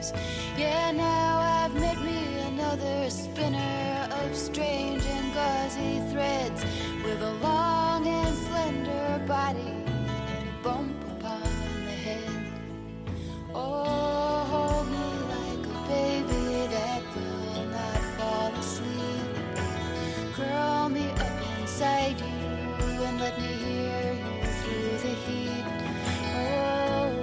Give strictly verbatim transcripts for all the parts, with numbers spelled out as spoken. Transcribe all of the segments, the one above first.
years. Yeah, now I've met me another spinner of strange and gauzy threads, with a long and slender body and a bump upon the head. Oh, hold me like a baby that will not fall asleep. Curl me up inside you and let me hear you through the heat. Oh,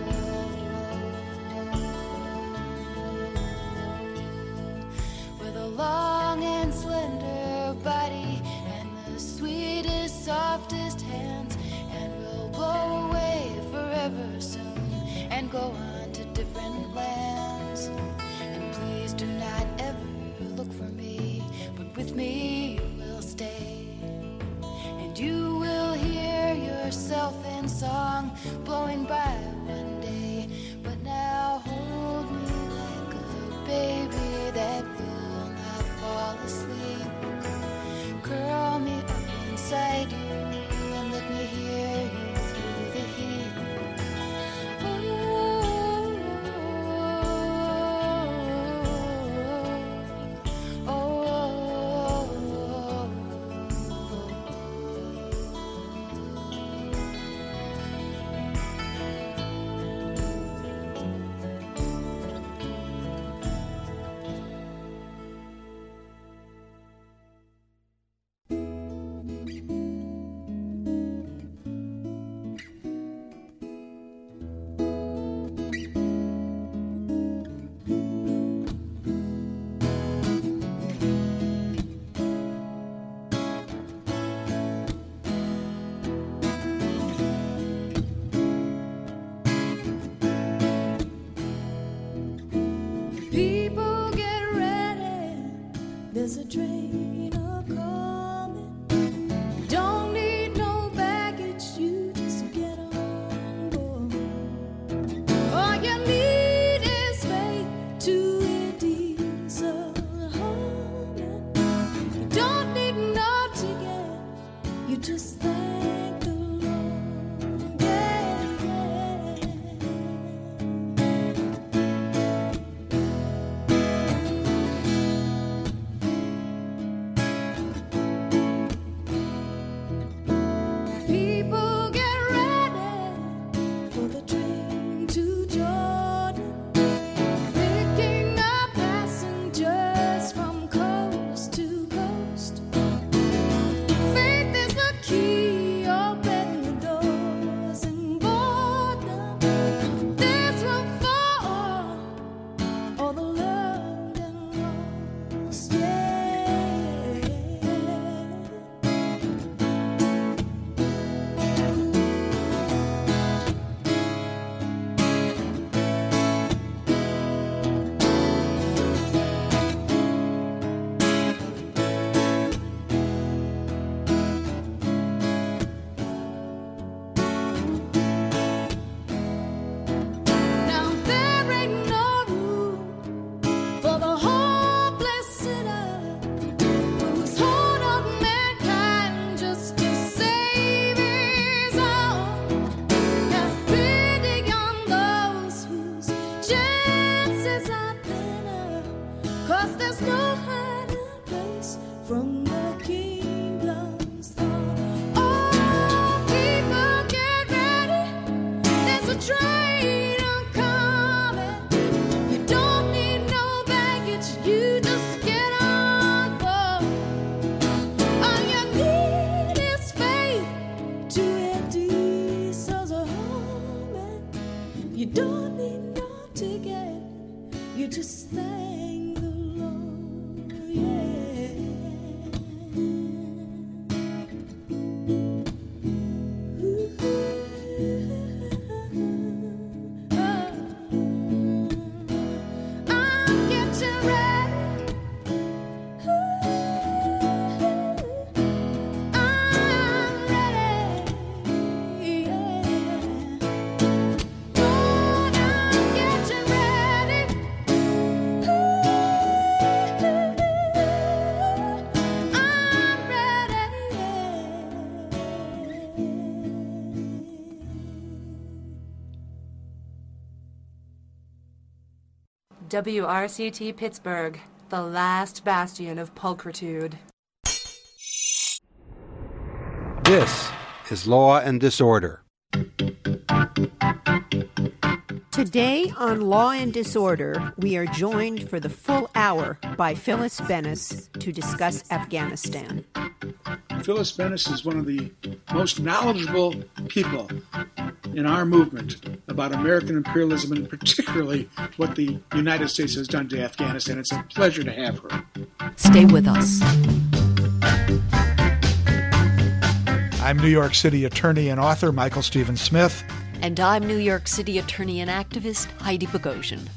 with a long and slender body and the sweetest, softest hands, and we'll blow away forever soon and go on to different lands. And please do not ever look for me, but with me you will stay. And you will hear yourself in song blowing by one day. But now hold me like a baby that will not fall asleep. Curl me up inside you and let me hear you through the heat. People get ready, there's a train a-coming. Don't need no baggage, you just get on board. All you need is faith to a diesel humming. You don't need no ticket, you just thank the Lord. Yeah, yeah. People get ready for the train to Jordan, picking up passengers from coast to coast. Faith is the key, open the doors and board them. There's room for all, all the loved and lost, yeah. Now there ain't no room for the hopeless sinner who's hold of mankind just to save his own. Have pity on those whose chances are thinner, 'cause there's no hiding place from the kingdom's throne. Oh, people get ready, there's a train a-coming. You don't need no baggage, you just get on board. All you need is faith to a diesel's humming. You don't need no ticket, you just thank the Lord, yeah. I'm getting ready. I'm ready, yeah. Lord, I'm getting ready. W R C T Pittsburgh, the last bastion of pulchritude. This is Law and Disorder. Today on Law and Disorder, we are joined for the full hour by Phyllis Bennis to discuss Afghanistan. Phyllis Bennis is one of the most knowledgeable people in our movement about American imperialism and particularly what the United States has done to Afghanistan. It's a pleasure to have her. Stay with us. I'm New York City attorney and author Michael Stephen Smith. And I'm New York City attorney and activist Heidi Bogosian.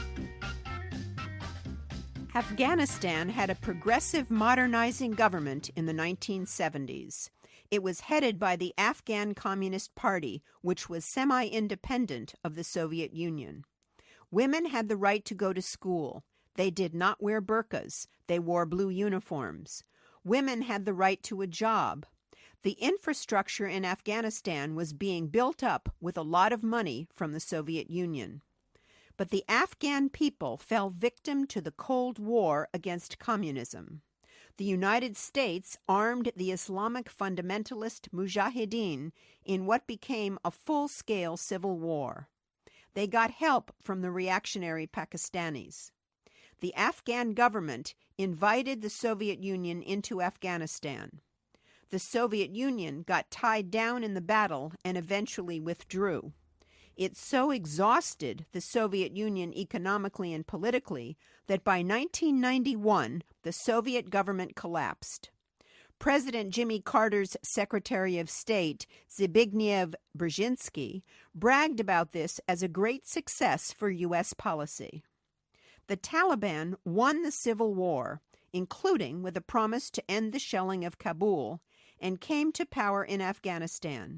Afghanistan had a progressive modernizing government in the nineteen seventies. It was headed by the Afghan Communist Party, which was semi-independent of the Soviet Union. Women had the right to go to school. They did not wear burqas. They wore blue uniforms. Women had the right to a job. The infrastructure in Afghanistan was being built up with a lot of money from the Soviet Union. But the Afghan people fell victim to the Cold War against communism. The United States armed the Islamic fundamentalist Mujahideen in what became a full-scale civil war. They got help from the reactionary Pakistanis. The Afghan government invited the Soviet Union into Afghanistan. The Soviet Union got tied down in the battle and eventually withdrew. It so exhausted the Soviet Union economically and politically that by nineteen ninety-one, the Soviet government collapsed. President Jimmy Carter's Secretary of State, Zbigniew Brzezinski, bragged about this as a great success for U S policy. The Taliban won the civil war, including with a promise to end the shelling of Kabul, and came to power in Afghanistan.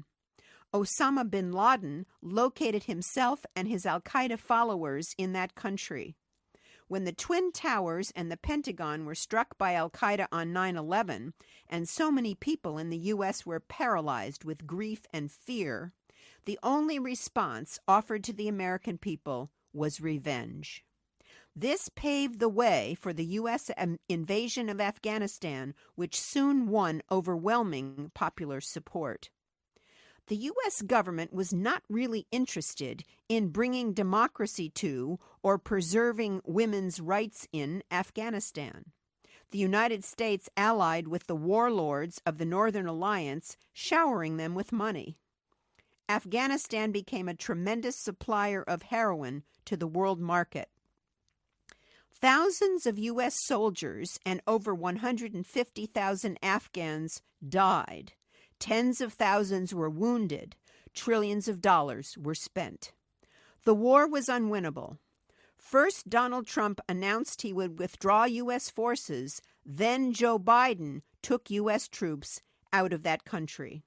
Osama bin Laden located himself and his al-Qaeda followers in that country. When the Twin Towers and the Pentagon were struck by al-Qaeda on nine eleven, and so many people in the U S were paralyzed with grief and fear, the only response offered to the American people was revenge. This paved the way for the U S invasion of Afghanistan, which soon won overwhelming popular support. The U S government was not really interested in bringing democracy to or preserving women's rights in Afghanistan. The United States allied with the warlords of the Northern Alliance, showering them with money. Afghanistan became a tremendous supplier of heroin to the world market. Thousands of U S soldiers and over one hundred fifty thousand Afghans died. Tens of thousands were wounded. Trillions of dollars were spent. The war was unwinnable. First, Donald Trump announced he would withdraw U S forces. Then Joe Biden took U S troops out of that country.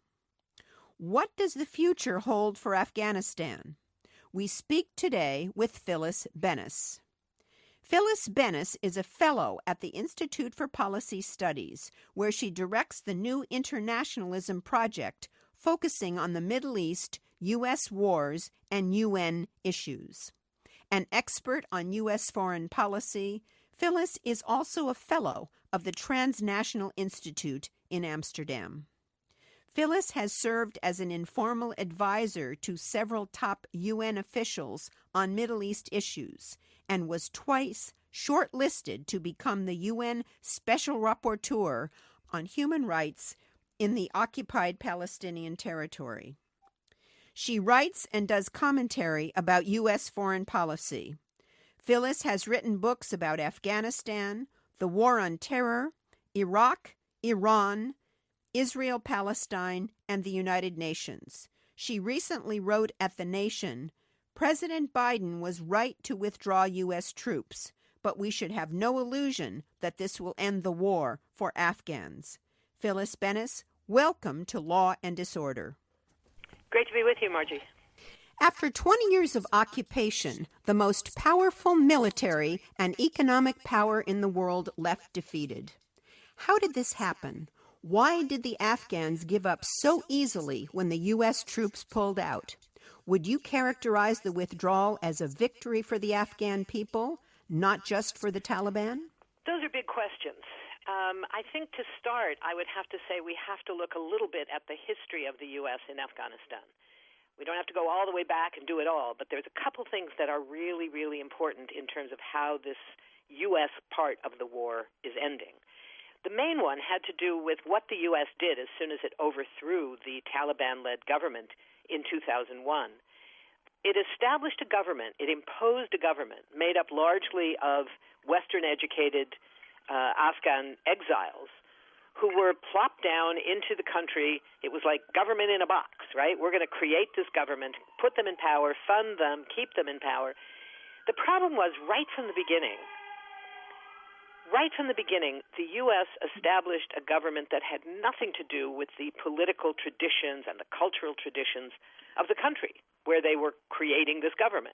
What does the future hold for Afghanistan? We speak today with Phyllis Bennis. Phyllis Bennis is a fellow at the Institute for Policy Studies, where she directs the New Internationalism Project, focusing on the Middle East, U S wars, and U N issues. An expert on U S foreign policy, Phyllis is also a fellow of the Transnational Institute in Amsterdam. Phyllis has served as an informal advisor to several top U N officials on Middle East issues, and was twice shortlisted to become the U N Special Rapporteur on Human Rights in the occupied Palestinian territory. She writes and does commentary about U S foreign policy. Phyllis has written books about Afghanistan, the War on Terror, Iraq, Iran, Israel-Palestine, and the United Nations. She recently wrote at The Nation, President Biden was right to withdraw U S troops, but we should have no illusion that this will end the war for Afghans. Phyllis Bennis, welcome to Law and Disorder. Great to be with you, Margie. After twenty years of occupation, the most powerful military and economic power in the world left defeated. How did this happen? Why did the Afghans give up so easily when the U S troops pulled out? Would you characterize the withdrawal as a victory for the Afghan people, not just for the Taliban? Those are big questions. Um, I think to start, I would have to say we have to look a little bit at the history of the U S in Afghanistan. We don't have to go all the way back and do it all, but there's a couple things that are really, really important in terms of how this U S part of the war is ending. The main one had to do with what the U S did as soon as it overthrew the Taliban-led government in two thousand one. It established a government, it imposed a government made up largely of Western-educated uh, Afghan exiles who were plopped down into the country. It was like government in a box, right? We're going to create this government, put them in power, fund them, keep them in power. The problem was right from the beginning, right from the beginning, the U S established a government that had nothing to do with the political traditions and the cultural traditions of the country where they were creating this government.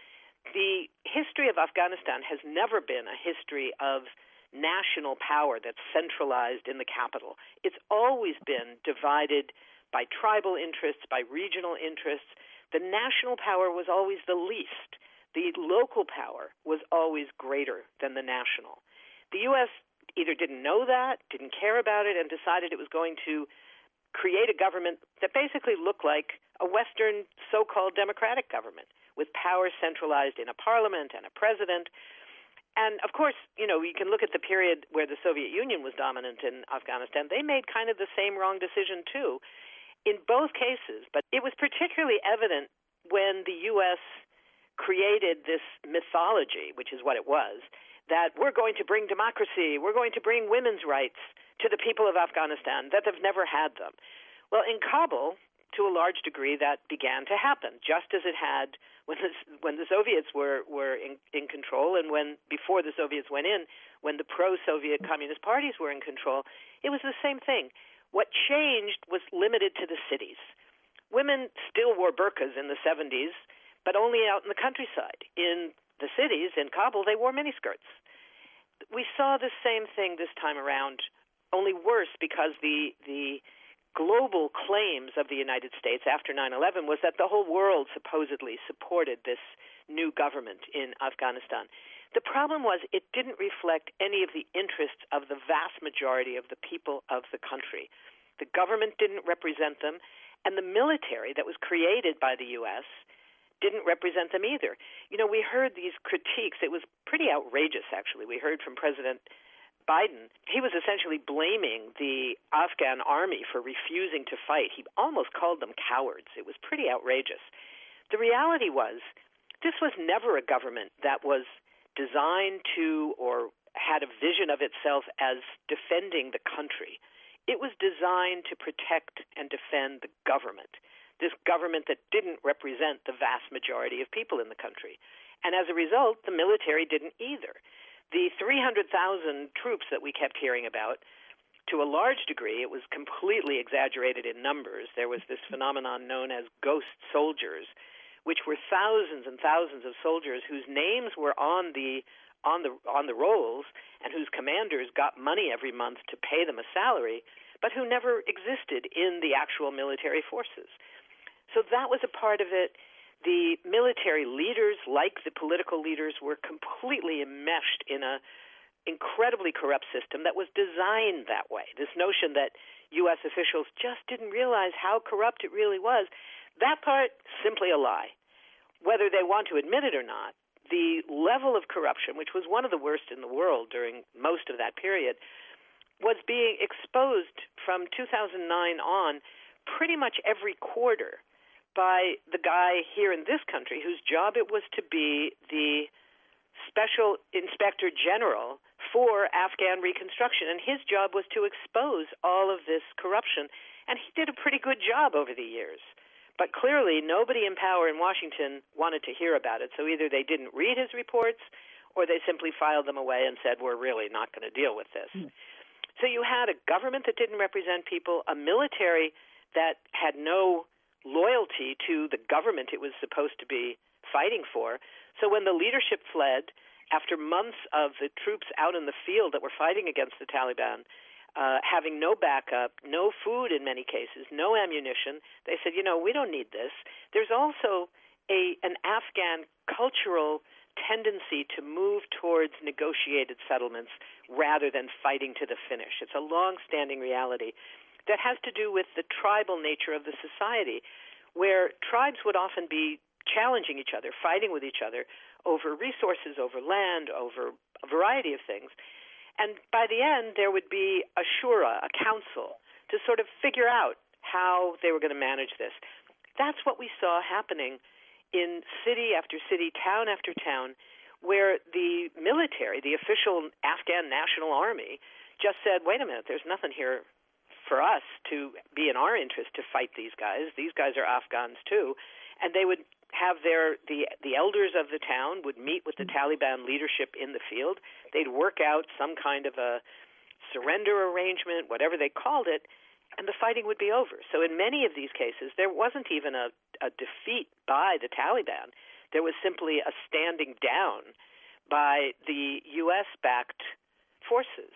The history of Afghanistan has never been a history of national power that's centralized in the capital. It's always been divided by tribal interests, by regional interests. The national power was always the least. The local power was always greater than the national. The U S either didn't know that, didn't care about it, and decided it was going to create a government that basically looked like a Western so-called democratic government with power centralized in a parliament and a president. And, of course, you know, you can look at the period where the Soviet Union was dominant in Afghanistan. They made kind of the same wrong decision, too, in both cases. But it was particularly evident when the U S created this mythology, which is what it was, that we're going to bring democracy, we're going to bring women's rights to the people of Afghanistan, that they've never had them. Well, in Kabul, to a large degree, that began to happen, just as it had when the, when the Soviets were, were in, in control, and when, before the Soviets went in, when the pro-Soviet communist parties were in control. It was the same thing. What changed was limited to the cities. Women still wore burqas in the seventies, but only out in the countryside. In the cities, in Kabul, they wore miniskirts. We saw the same thing this time around, only worse, because the the global claims of the United States after nine eleven was that the whole world supposedly supported this new government in Afghanistan. The problem was it didn't reflect any of the interests of the vast majority of the people of the country. The government didn't represent them, and the military that was created by the U S didn't represent them either. You know, we heard these critiques. It was pretty outrageous, actually. We heard from President Biden. He was essentially blaming the Afghan army for refusing to fight. He almost called them cowards. It was pretty outrageous. The reality was, this was never a government that was designed to or had a vision of itself as defending the country. It was designed to protect and defend the government, this government that didn't represent the vast majority of people in the country. And as a result, the military didn't either. The three hundred thousand troops that we kept hearing about, to a large degree, it was completely exaggerated in numbers. There was this phenomenon known as ghost soldiers, which were thousands and thousands of soldiers whose names were on the on the on the rolls and whose commanders got money every month to pay them a salary, but who never existed in the actual military forces. So that was a part of it. The military leaders, like the political leaders, were completely enmeshed in a incredibly corrupt system that was designed that way. This notion that U S officials just didn't realize how corrupt it really was, that part, simply a lie. Whether they want to admit it or not, the level of corruption, which was one of the worst in the world during most of that period, was being exposed from two thousand nine on pretty much every quarter by the guy here in this country whose job it was to be the special inspector general for Afghan reconstruction. And his job was to expose all of this corruption. And he did a pretty good job over the years. But clearly, nobody in power in Washington wanted to hear about it. So either they didn't read his reports or they simply filed them away and said, we're really not going to deal with this. Mm. So you had a government that didn't represent people, a military that had no loyalty to the government it was supposed to be fighting for. So when the leadership fled, after months of the troops out in the field that were fighting against the Taliban, uh, having no backup, no food in many cases, no ammunition, they said, you know, we don't need this. There's also a an Afghan cultural tendency to move towards negotiated settlements rather than fighting to the finish. It's a long-standing reality that has to do with the tribal nature of the society, where tribes would often be challenging each other, fighting with each other over resources, over land, over a variety of things. And by the end, there would be a shura, a council, to sort of figure out how they were going to manage this. That's what we saw happening in city after city, town after town, where the military, the official Afghan National Army, just said, wait a minute, there's nothing here for us to be in our interest to fight these guys. These guys are Afghans too. And they would have their, the, the elders of the town would meet with the Taliban leadership in the field. They'd work out some kind of a surrender arrangement, whatever they called it, and the fighting would be over. So in many of these cases, there wasn't even a, a defeat by the Taliban. There was simply a standing down by the U S-backed forces.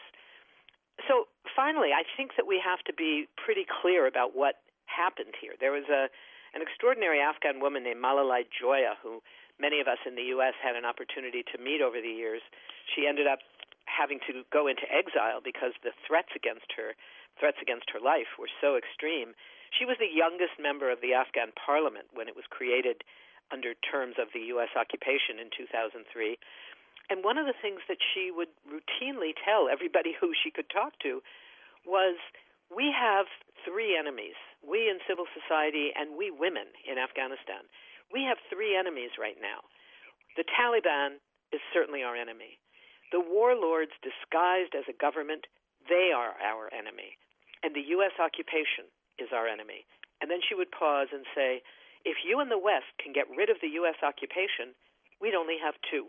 So finally, I think that we have to be pretty clear about what happened here. There was a an extraordinary Afghan woman named Malalai Joya, who many of us in the U S had an opportunity to meet over the years. She ended up having to go into exile because the threats against her, threats against her life were so extreme. She was the youngest member of the Afghan parliament when it was created under terms of the U S occupation in two thousand three. And one of the things that she would routinely tell everybody who she could talk to was, we have three enemies, we in civil society and we women in Afghanistan. We have three enemies right now. The Taliban is certainly our enemy. The warlords disguised as a government, they are our enemy. And the U S occupation is our enemy. And then she would pause and say, if you in the West can get rid of the U S occupation, we'd only have two.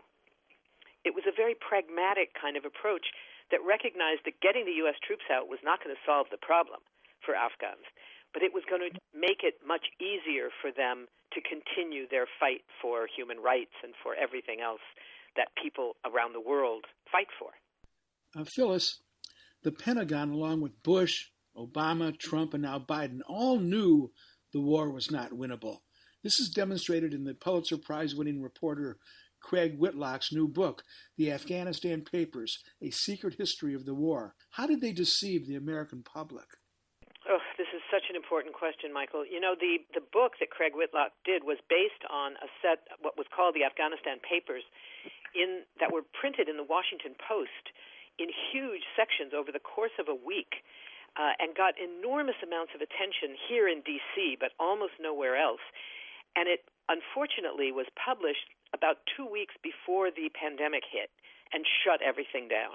It was a very pragmatic kind of approach that recognized that getting the U S troops out was not going to solve the problem for Afghans, but it was going to make it much easier for them to continue their fight for human rights and for everything else that people around the world fight for. Uh, Phyllis, the Pentagon, along with Bush, Obama, Trump, and now Biden, all knew the war was not winnable. This is demonstrated in the Pulitzer Prize-winning reporter Craig Whitlock's new book, The Afghanistan Papers, A Secret History of the War. How did they deceive the American public? Oh, this is such an important question, Michael. You know, the, the book that Craig Whitlock did was based on a set, what was called the Afghanistan Papers, in that were printed in the Washington Post in huge sections over the course of a week, uh, and got enormous amounts of attention here in D C, but almost nowhere else. And it, unfortunately, was published about two weeks before the pandemic hit and shut everything down.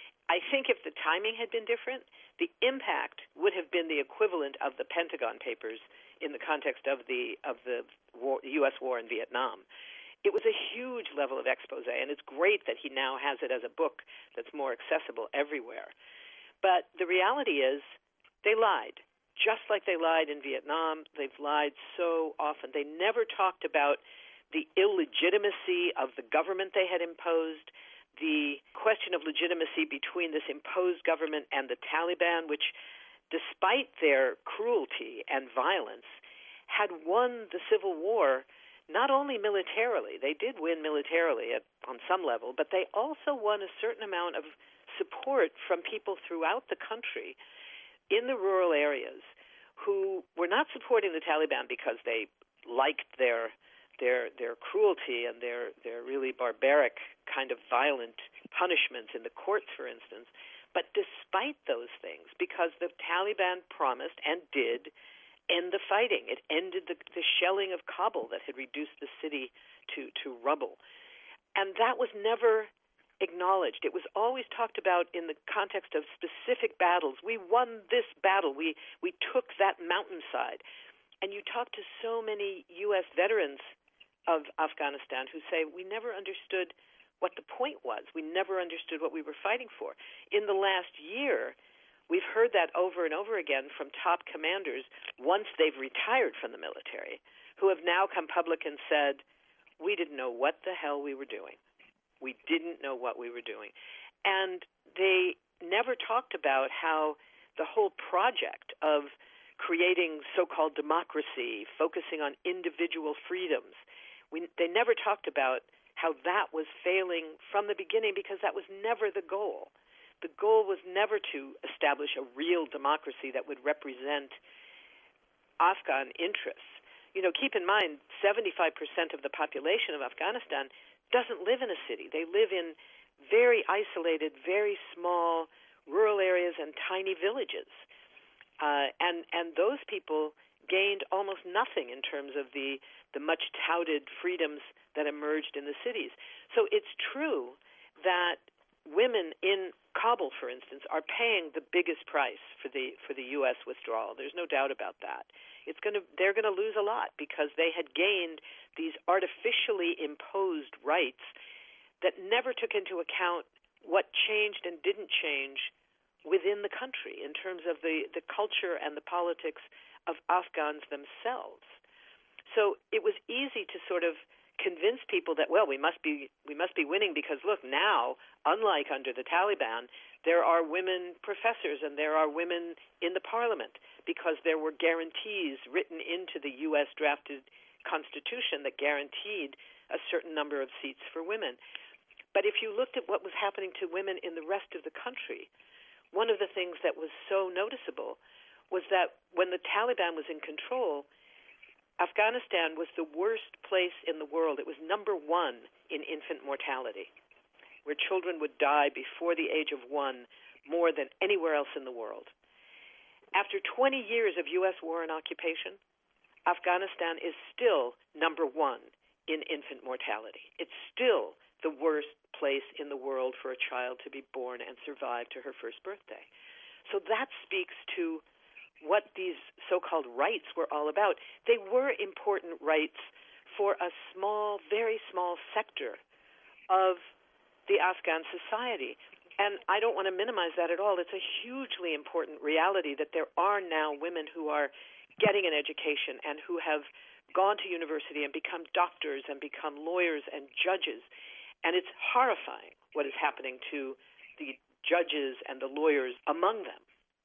I think if the timing had been different, the impact would have been the equivalent of the Pentagon Papers in the context of the of the war, U S war in Vietnam. It was a huge level of expose, and it's great that he now has it as a book that's more accessible everywhere. But the reality is, they lied. Just like they lied in Vietnam, they've lied so often. They never talked about the illegitimacy of the government they had imposed, the question of legitimacy between this imposed government and the Taliban, which, despite their cruelty and violence, had won the civil war not only militarily. They did win militarily at, on some level, but they also won a certain amount of support from people throughout the country in the rural areas who were not supporting the Taliban because they liked their their their cruelty and their, their really barbaric kind of violent punishments in the courts, for instance. But despite those things, because the Taliban promised and did end the fighting. It ended the, the shelling of Kabul that had reduced the city to, to rubble. And that was never acknowledged. It was always talked about in the context of specific battles. We won this battle. We, we took that mountainside. And you talk to so many U S veterans of Afghanistan who say, we never understood what the point was. We never understood what we were fighting for. In the last year, we've heard that over and over again from top commanders once they've retired from the military, who have now come public and said, we didn't know what the hell we were doing. We didn't know what we were doing. And they never talked about how the whole project of creating so-called democracy, focusing on individual freedoms, we, they never talked about how that was failing from the beginning because that was never the goal. The goal was never to establish a real democracy that would represent Afghan interests. You know, keep in mind, seventy-five percent of the population of Afghanistan doesn't live in a city. They live in very isolated, very small rural areas and tiny villages. Uh, and, and those people gained almost nothing in terms of the, the much-touted freedoms that emerged in the cities. So it's true that women in Kabul, for instance, are paying the biggest price for the for the U S withdrawal. There's no doubt about that. It's going to they're going to lose a lot because they had gained these artificially imposed rights that never took into account what changed and didn't change within the country in terms of the, the culture and the politics of Afghans themselves. So it was easy to sort of convince people that, well, we must be we must be winning because, look, now, unlike under the Taliban, there are women professors and there are women in the parliament because there were guarantees written into the U S drafted constitution that guaranteed a certain number of seats for women. But if you looked at what was happening to women in the rest of the country, one of the things that was so noticeable was that when the Taliban was in control, Afghanistan was the worst place in the world. It was number one in infant mortality, where children would die before the age of one more than anywhere else in the world. After twenty years of U S war and occupation, Afghanistan is still number one in infant mortality. It's still the worst place in the world for a child to be born and survive to her first birthday. So that speaks to what these so-called rights were all about. They were important rights for a small, very small sector of the Afghan society. And I don't want to minimize that at all. It's a hugely important reality that there are now women who are getting an education and who have gone to university and become doctors and become lawyers and judges. And it's horrifying what is happening to the judges and the lawyers among them.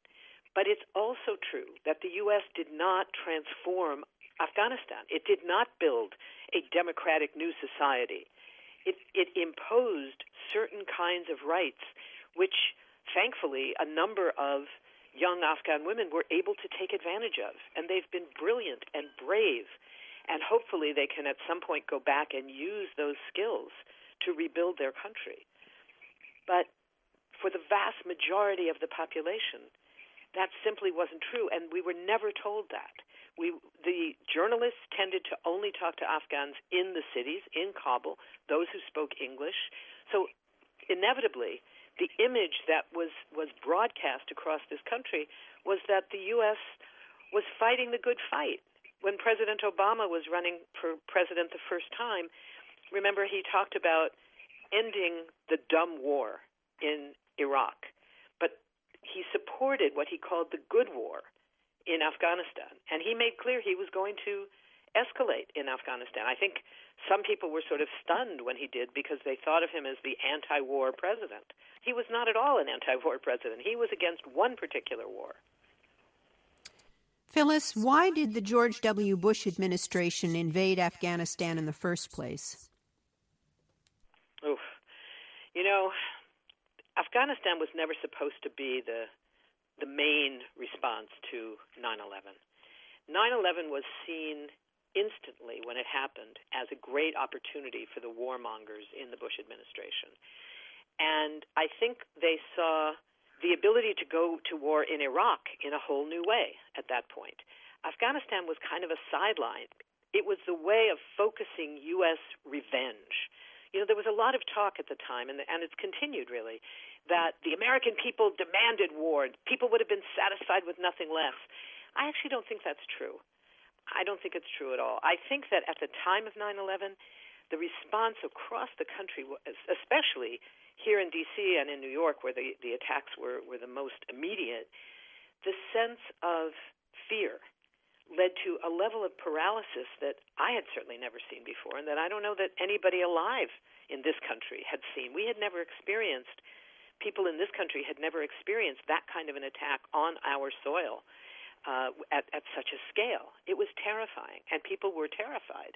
But it's also true that the U S did not transform Afghanistan. It did not build a democratic new society. It, it imposed certain kinds of rights, which, thankfully, a number of young Afghan women were able to take advantage of. And they've been brilliant and brave. And hopefully they can at some point go back and use those skills to rebuild their country. But for the vast majority of the population, that simply wasn't true, and we were never told that. We, the journalists tended to only talk to Afghans in the cities, in Kabul, those who spoke English. So inevitably, the image that was, was broadcast across this country was that the U S was fighting the good fight. When President Obama was running for president the first time, remember he talked about ending the dumb war in Iraq. He supported what he called the good war in Afghanistan, and he made clear he was going to escalate in Afghanistan. I think some people were sort of stunned when he did because they thought of him as the anti-war president. He was not at all an anti-war president. He was against one particular war. Phyllis, why did the George W. Bush administration invade Afghanistan in the first place? Oof. You know, Afghanistan was never supposed to be the the main response to nine eleven. nine eleven was seen instantly when it happened as a great opportunity for the warmongers in the Bush administration. And I think they saw the ability to go to war in Iraq in a whole new way at that point. Afghanistan was kind of a sideline. It was the way of focusing U S revenge. You know, there was a lot of talk at the time, and, and it's continued, really, that the American people demanded war. People would have been satisfied with nothing less. I actually don't think that's true. I don't think it's true at all. I think that at the time of nine eleven, the response across the country, especially here in D C and in New York, where the, the attacks were, were the most immediate, the sense of fear led to a level of paralysis that I had certainly never seen before, and that I don't know that anybody alive in this country had seen. We had never experienced, people in this country had never experienced that kind of an attack on our soil uh, at, at such a scale. It was terrifying, and people were terrified.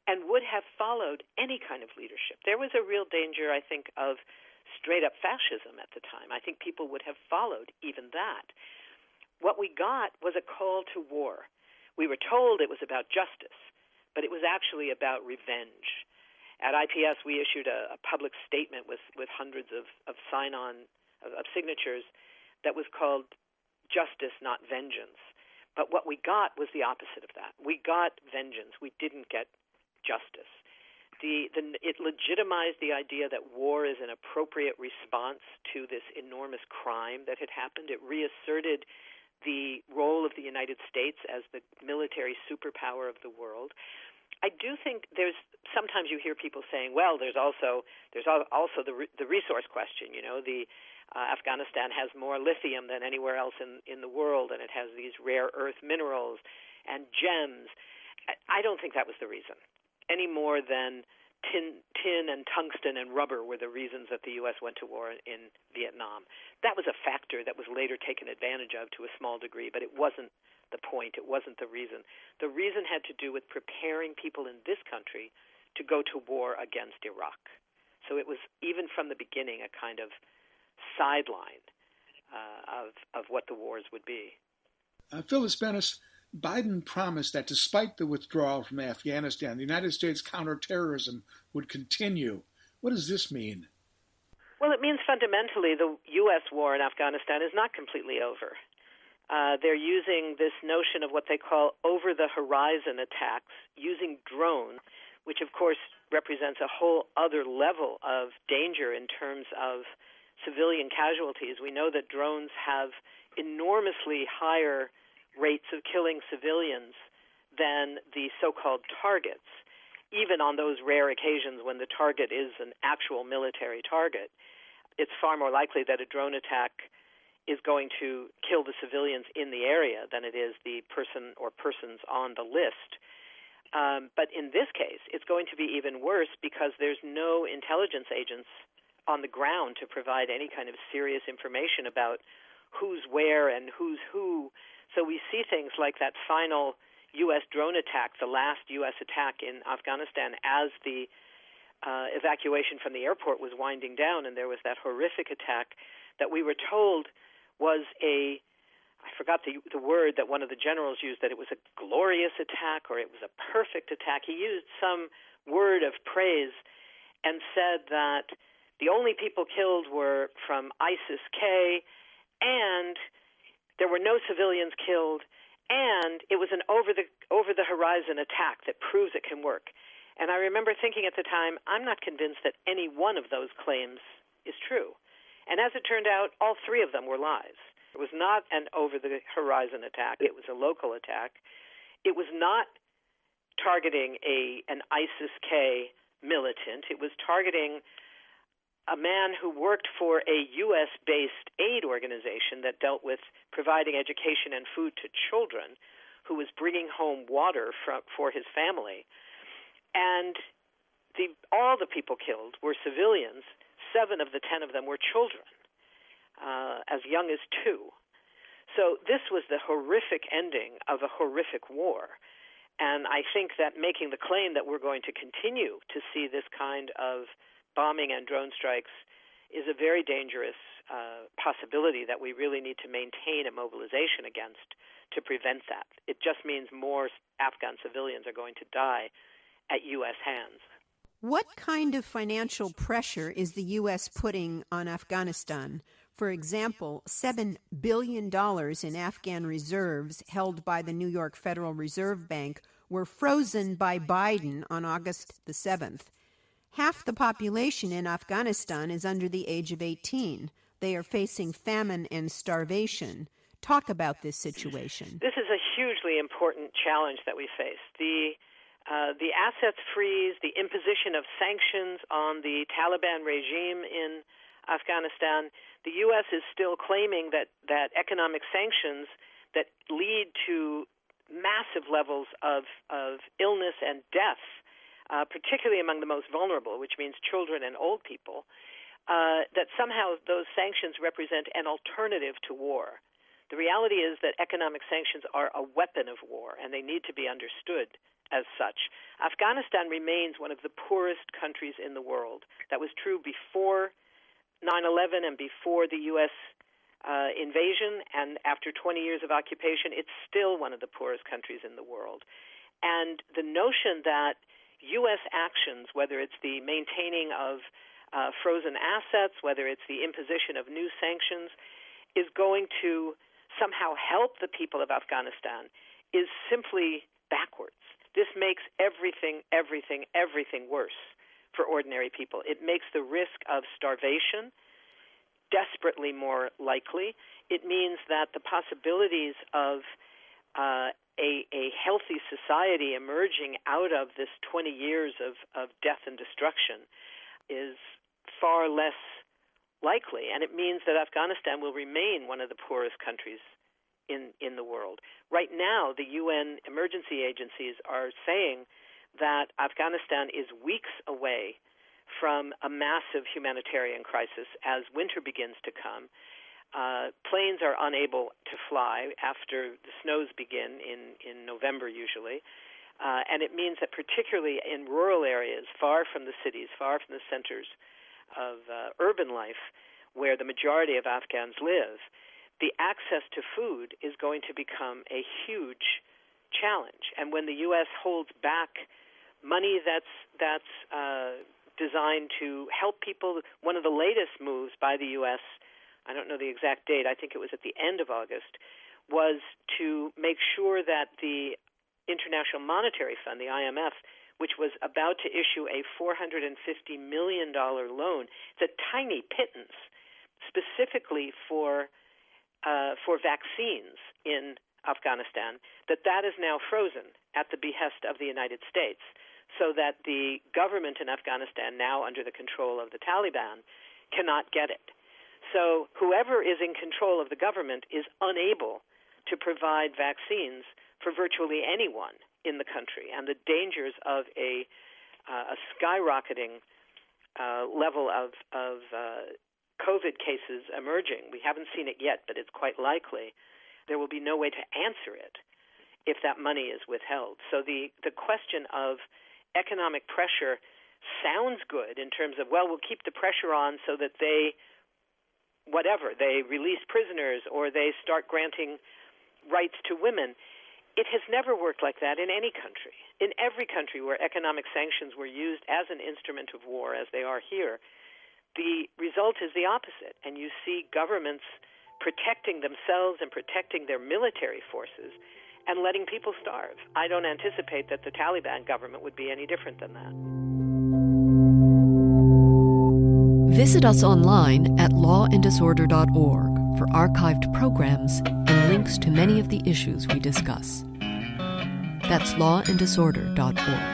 and would have followed any kind of leadership. There was a real danger, I think, of straight-up fascism at the time. I think people would have followed even that. What we got was a call to war. We were told it was about justice, but it was actually about revenge. At I P S, we issued a, a public statement with, with hundreds of, of sign-on, of, of signatures, that was called Justice, Not Vengeance. But what we got was the opposite of that. We got vengeance. We didn't get justice. The, the, it legitimized the idea that war is an appropriate response to this enormous crime that had happened. It reasserted the role of the United States as the military superpower of the world. I do think there's sometimes you hear people saying, well, there's also there's also the re- the resource question. You know, the uh, Afghanistan has more lithium than anywhere else in, in the world, and it has these rare earth minerals and gems. I, I don't think that was the reason, any more than tin, tin and tungsten and rubber were the reasons that the U S went to war in Vietnam. That was a factor that was later taken advantage of to a small degree, but it wasn't the point. It wasn't the reason. The reason had to do with preparing people in this country to go to war against Iraq. So it was, even from the beginning, a kind of sideline uh, of, of what the wars would be. Uh, Phyllis Bennis, Biden promised that despite the withdrawal from Afghanistan, the United States counterterrorism would continue. What does this mean? Well, it means fundamentally the U S war in Afghanistan is not completely over. Uh, they're using this notion of what they call over-the-horizon attacks, using drones, which, of course, represents a whole other level of danger in terms of civilian casualties. We know that drones have enormously higher rates of killing civilians than the so-called targets, even on those rare occasions when the target is an actual military target. It's far more likely that a drone attack is going to kill the civilians in the area than it is the person or persons on the list. Um, but in this case, it's going to be even worse because there's no intelligence agents on the ground to provide any kind of serious information about who's where and who's who. So we see things like that final U S drone attack, the last U S attack in Afghanistan, as the uh, evacuation from the airport was winding down, and there was that horrific attack that we were told was a, I forgot the, the word that one of the generals used, that it was a glorious attack or it was a perfect attack. He used some word of praise and said that the only people killed were from ISIS-K, and there were no civilians killed, and it was an over the over the horizon attack that proves it can work. And I remember thinking at the time, I'm not convinced that any one of those claims is true. And as it turned out, all three of them were lies. It was not an over the horizon attack. It was a local attack. It was not targeting a an ISIS-K militant. It was targeting a man who worked for a U S-based aid organization that dealt with providing education and food to children, who was bringing home water from, for his family. And the, all the people killed were civilians. Seven of the ten of them were children, uh, as young as two. So this was the horrific ending of a horrific war. And I think that making the claim that we're going to continue to see this kind of bombing and drone strikes is a very dangerous uh, possibility that we really need to maintain a mobilization against to prevent that. It just means more Afghan civilians are going to die at U S hands. What kind of financial pressure is the U S putting on Afghanistan? For example, seven billion dollars in Afghan reserves held by the New York Federal Reserve Bank were frozen by Biden on August the seventh. Half the population in Afghanistan is under the age of eighteen. They are facing famine and starvation. Talk about this situation. This is a hugely important challenge that we face. The uh, the assets freeze, the imposition of sanctions on the Taliban regime in Afghanistan. The U S is still claiming that, that economic sanctions that lead to massive levels of, of illness and death, Uh, particularly among the most vulnerable, which means children and old people, uh, that somehow those sanctions represent an alternative to war. The reality is that economic sanctions are a weapon of war, and they need to be understood as such. Afghanistan remains one of the poorest countries in the world. That was true before nine eleven and before the U S uh, invasion, and after twenty years of occupation, it's still one of the poorest countries in the world. And the notion that U S actions, whether it's the maintaining of uh, frozen assets, whether it's the imposition of new sanctions, is going to somehow help the people of Afghanistan is simply backwards. This makes everything, everything, everything worse for ordinary people. It makes the risk of starvation desperately more likely. It means that the possibilities of uh, a, a healthy society emerging out of this twenty years of, of death and destruction is far less likely. And it means that Afghanistan will remain one of the poorest countries in, in the world. Right now, the U N emergency agencies are saying that Afghanistan is weeks away from a massive humanitarian crisis as winter begins to come. Uh, planes are unable to fly after the snows begin in, in November usually. Uh, and it means that particularly in rural areas, far from the cities, far from the centers of uh, urban life, where the majority of Afghans live, the access to food is going to become a huge challenge. And when the U S holds back money that's that's uh, designed to help people, one of the latest moves by the U S, I don't know the exact date, I think it was at the end of August, was to make sure that the International Monetary Fund, the I M F, which was about to issue a four hundred fifty million dollars loan, it's a tiny pittance, specifically for uh, for vaccines in Afghanistan, that that is now frozen at the behest of the United States, so that the government in Afghanistan, now under the control of the Taliban, cannot get it. So whoever is in control of the government is unable to provide vaccines for virtually anyone in the country, and the dangers of a, uh, a skyrocketing uh, level of, of uh, COVID cases emerging. We haven't seen it yet, but it's quite likely. There will be no way to answer it if that money is withheld. So the, the question of economic pressure sounds good in terms of, well, we'll keep the pressure on so that they, whatever, they release prisoners or they start granting rights to women. It has never worked like that in any country. In every country where economic sanctions were used as an instrument of war, as they are here, the result is the opposite. And you see governments protecting themselves and protecting their military forces and letting people starve. I don't anticipate that the Taliban government would be any different than that. Visit us online at law and disorder dot org for archived programs and links to many of the issues we discuss. That's law and disorder dot org.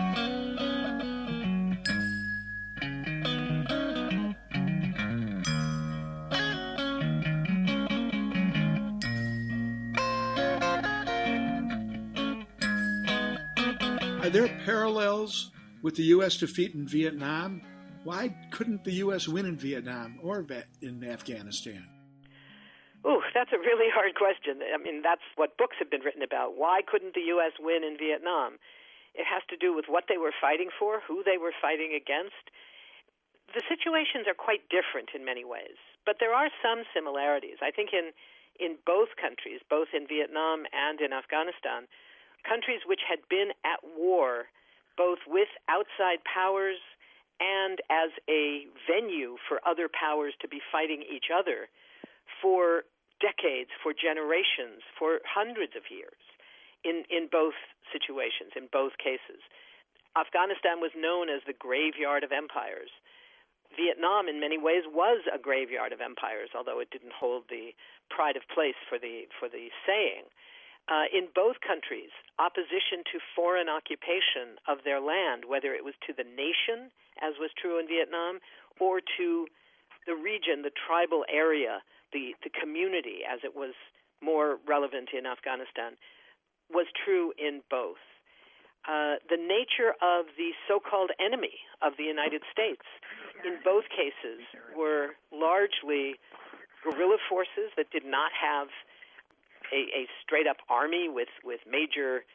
Are there parallels with the U S defeat in Vietnam? Why couldn't the U S win in Vietnam or in Afghanistan? Ooh, that's a really hard question. I mean, that's what books have been written about. Why couldn't the U S win in Vietnam? It has to do with what they were fighting for, who they were fighting against. The situations are quite different in many ways, but there are some similarities. I think in, in both countries, both in Vietnam and in Afghanistan, countries which had been at war both with outside powers and as a venue for other powers to be fighting each other for decades, for generations, for hundreds of years in, in both situations, in both cases. Afghanistan was known as the graveyard of empires. Vietnam, in many ways, was a graveyard of empires, although it didn't hold the pride of place for the, for the saying. Uh, in both countries, opposition to foreign occupation of their land, whether it was to the nation, as was true in Vietnam, or to the region, the tribal area, the, the community, as it was more relevant in Afghanistan, was true in both. Uh, the nature of the so-called enemy of the United States in both cases were largely guerrilla forces that did not have a, a straight-up army with, with major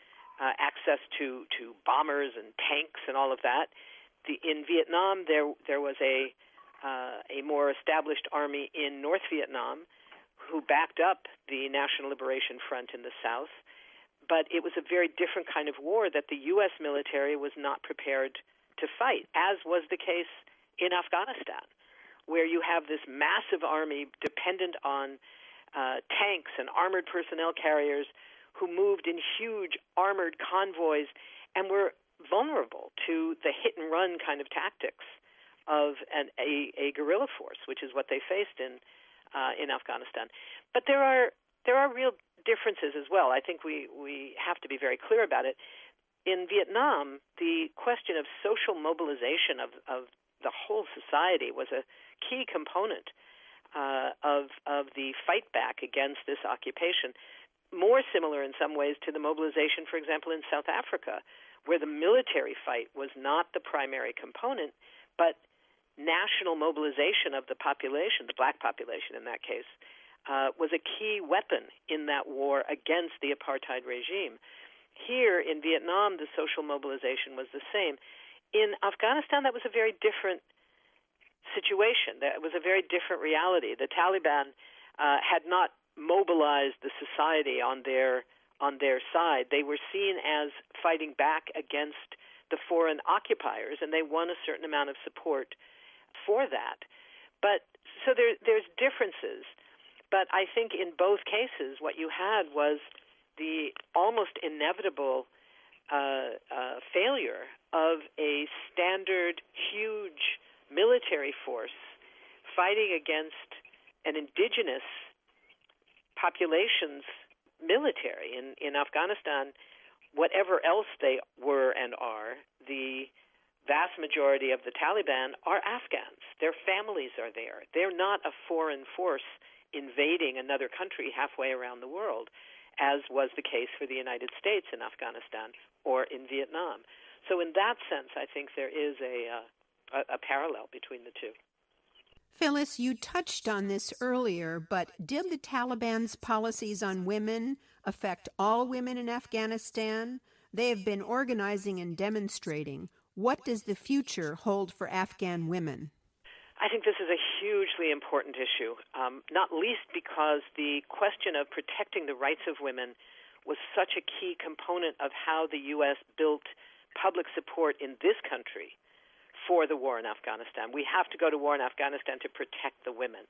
uh, access to, to bombers and tanks and all of that. The, in Vietnam, there there was a uh, a more established army in North Vietnam who backed up the National Liberation Front in the south, but it was a very different kind of war that the U S military was not prepared to fight, as was the case in Afghanistan, where you have this massive army dependent on uh, tanks and armored personnel carriers who moved in huge armored convoys and were vulnerable to the hit-and-run kind of tactics of an, a, a guerrilla force, which is what they faced in uh, in Afghanistan. But there are there are real differences as well. I think we, we have to be very clear about it. In Vietnam, the question of social mobilization of, of the whole society was a key component uh, of of the fight back against this occupation. More similar in some ways to the mobilization, for example, in South Africa, where the military fight was not the primary component, but national mobilization of the population, the black population in that case, uh, was a key weapon in that war against the apartheid regime. Here in Vietnam, the social mobilization was the same. In Afghanistan, that was a very different situation. That was a very different reality. The Taliban uh, had not mobilized the society on their on their side. They were seen as fighting back against the foreign occupiers, and they won a certain amount of support for that. But so there, there's differences. But I think in both cases, what you had was the almost inevitable uh, uh, failure of a standard, huge military force fighting against an indigenous population's military. In, in Afghanistan, whatever else they were and are, the vast majority of the Taliban are Afghans. Their families are there. They're not a foreign force invading another country halfway around the world, as was the case for the United States in Afghanistan or in Vietnam. So in that sense, I think there is a, uh, a, a parallel between the two. Phyllis, you touched on this earlier, but did the Taliban's policies on women affect all women in Afghanistan? They have been organizing and demonstrating. What does the future hold for Afghan women? I think this is a hugely important issue, um, not least because the question of protecting the rights of women was such a key component of how the U S built public support in this country for the war in Afghanistan. We have to go to war in Afghanistan to protect the women.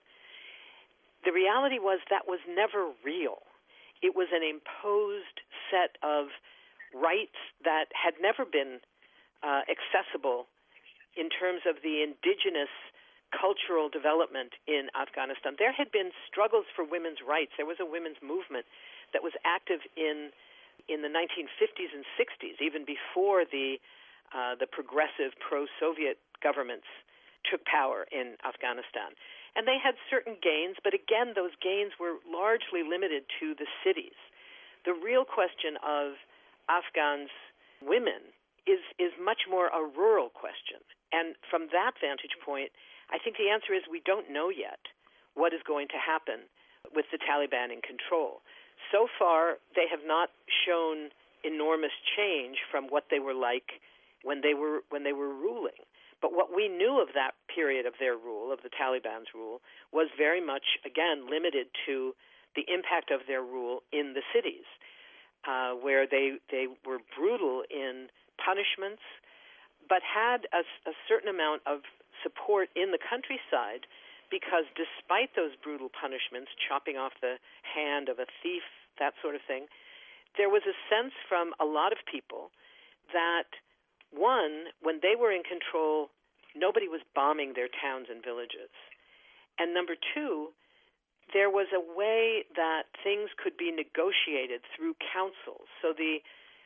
The reality was that was never real. It was an imposed set of rights that had never been uh, accessible in terms of the indigenous cultural development in Afghanistan. There had been struggles for women's rights. There was a women's movement that was active in in the nineteen fifties and sixties, even before the uh, the progressive pro-Soviet governments took power in Afghanistan. And they had certain gains, but again, those gains were largely limited to the cities. The real question of Afghans' women is is much more a rural question. And from that vantage point, I think the answer is we don't know yet what is going to happen with the Taliban in control. So far, they have not shown enormous change from what they were like when they were when they were ruling. But what we knew of that period of their rule, of the Taliban's rule, was very much, again, limited to the impact of their rule in the cities, uh, where they, they were brutal in punishments, but had a, a certain amount of support in the countryside, because despite those brutal punishments, chopping off the hand of a thief, that sort of thing, there was a sense from a lot of people that, one, when they were in control, nobody was bombing their towns and villages. And number two, there was a way that things could be negotiated through councils. So the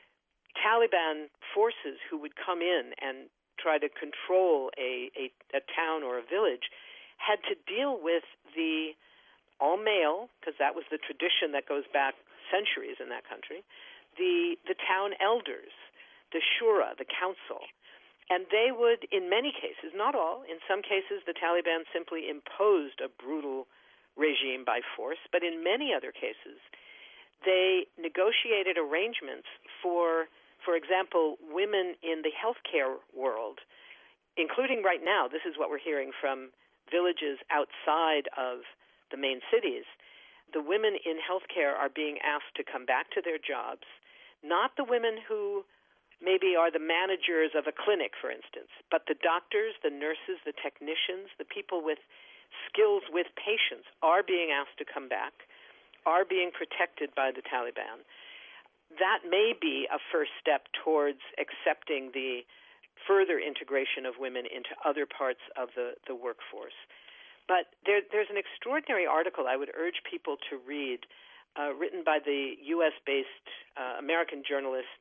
Taliban forces who would come in and try to control a, a, a town or a village had to deal with the all-male, because that was the tradition that goes back centuries in that country, the the town elders, the shura, the council. And they would, in many cases, not all, in some cases the Taliban simply imposed a brutal regime by force, but in many other cases they negotiated arrangements for For example, women in the healthcare world, including right now, this is what we're hearing from villages outside of the main cities, the women in healthcare are being asked to come back to their jobs, not the women who maybe are the managers of a clinic, for instance, but the doctors, the nurses, the technicians, the people with skills with patients are being asked to come back, are being protected by the Taliban. That may be a first step towards accepting the further integration of women into other parts of the, the workforce. But there, there's an extraordinary article I would urge people to read, uh, written by the U S-based uh, American journalist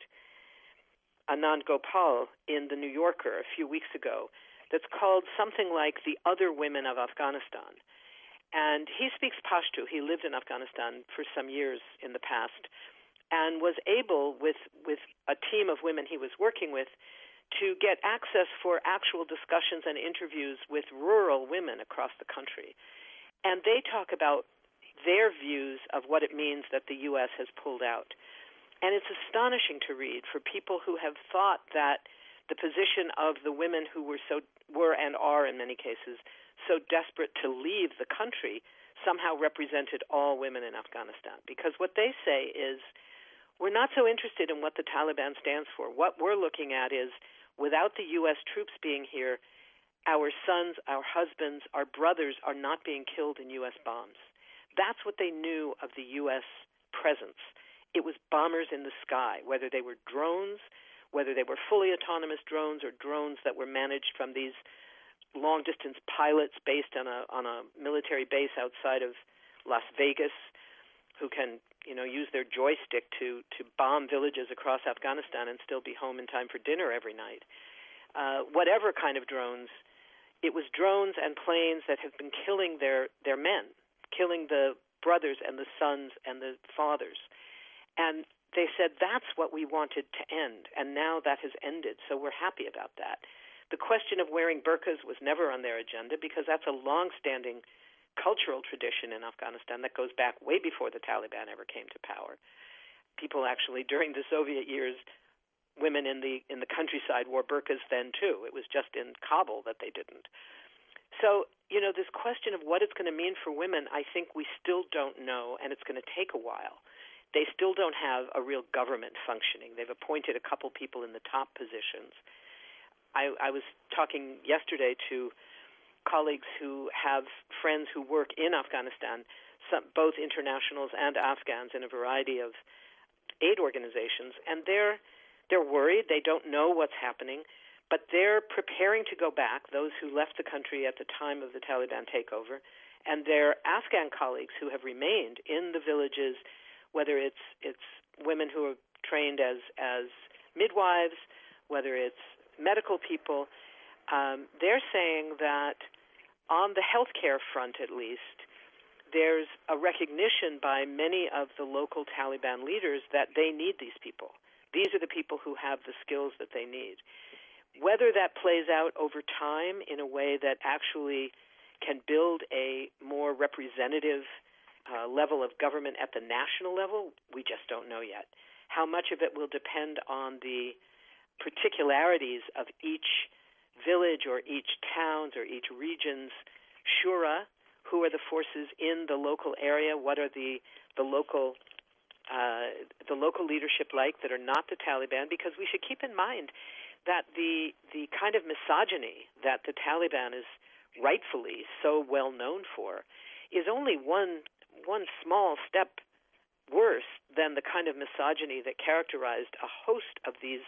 Anand Gopal in The New Yorker a few weeks ago, that's called something like The Other Women of Afghanistan. And he speaks Pashto. He lived in Afghanistan for some years in the past and was able, with, with a team of women he was working with, to get access for actual discussions and interviews with rural women across the country. And they talk about their views of what it means that the U S has pulled out. And it's astonishing to read for people who have thought that the position of the women who were so were and are in many cases so desperate to leave the country somehow represented all women in Afghanistan. Because what they say is, we're not so interested in what the Taliban stands for. What we're looking at is, without the U S troops being here, our sons, our husbands, our brothers are not being killed in U S bombs. That's what they knew of the U S presence. It was bombers in the sky, whether they were drones, whether they were fully autonomous drones or drones that were managed from these long-distance pilots based on a on a military base outside of Las Vegas, who can, you know, use their joystick to, to bomb villages across Afghanistan and still be home in time for dinner every night. Uh, whatever kind of drones, it was drones and planes that have been killing their, their men, killing the brothers and the sons and the fathers. And they said that's what we wanted to end, and now that has ended, so we're happy about that. The question of wearing burqas was never on their agenda because that's a long-standing cultural tradition in Afghanistan that goes back way before the Taliban ever came to power. People actually, during the Soviet years, women in the in the countryside wore burqas then too. It was just in Kabul that they didn't. So, you know, this question of what it's going to mean for women, I think we still don't know, and it's going to take a while. They still don't have a real government functioning. They've appointed a couple people in the top positions. I, I was talking yesterday to colleagues who have friends who work in Afghanistan, some, both internationals and Afghans in a variety of aid organizations, and they're they're worried. They don't know what's happening, but they're preparing to go back, those who left the country at the time of the Taliban takeover, and their Afghan colleagues who have remained in the villages, whether it's it's women who are trained as, as midwives, whether it's medical people, um, they're saying that on the healthcare front, at least, there's a recognition by many of the local Taliban leaders that they need these people. These are the people who have the skills that they need. Whether that plays out over time in a way that actually can build a more representative uh, level of government at the national level, we just don't know yet. How much of it will depend on the particularities of each village or each towns or each region's shura, who are the forces in the local area, what are the the local uh, the local leadership like that are not the Taliban, because we should keep in mind that the the kind of misogyny that the Taliban is rightfully so well known for is only one one small step worse than the kind of misogyny that characterized a host of these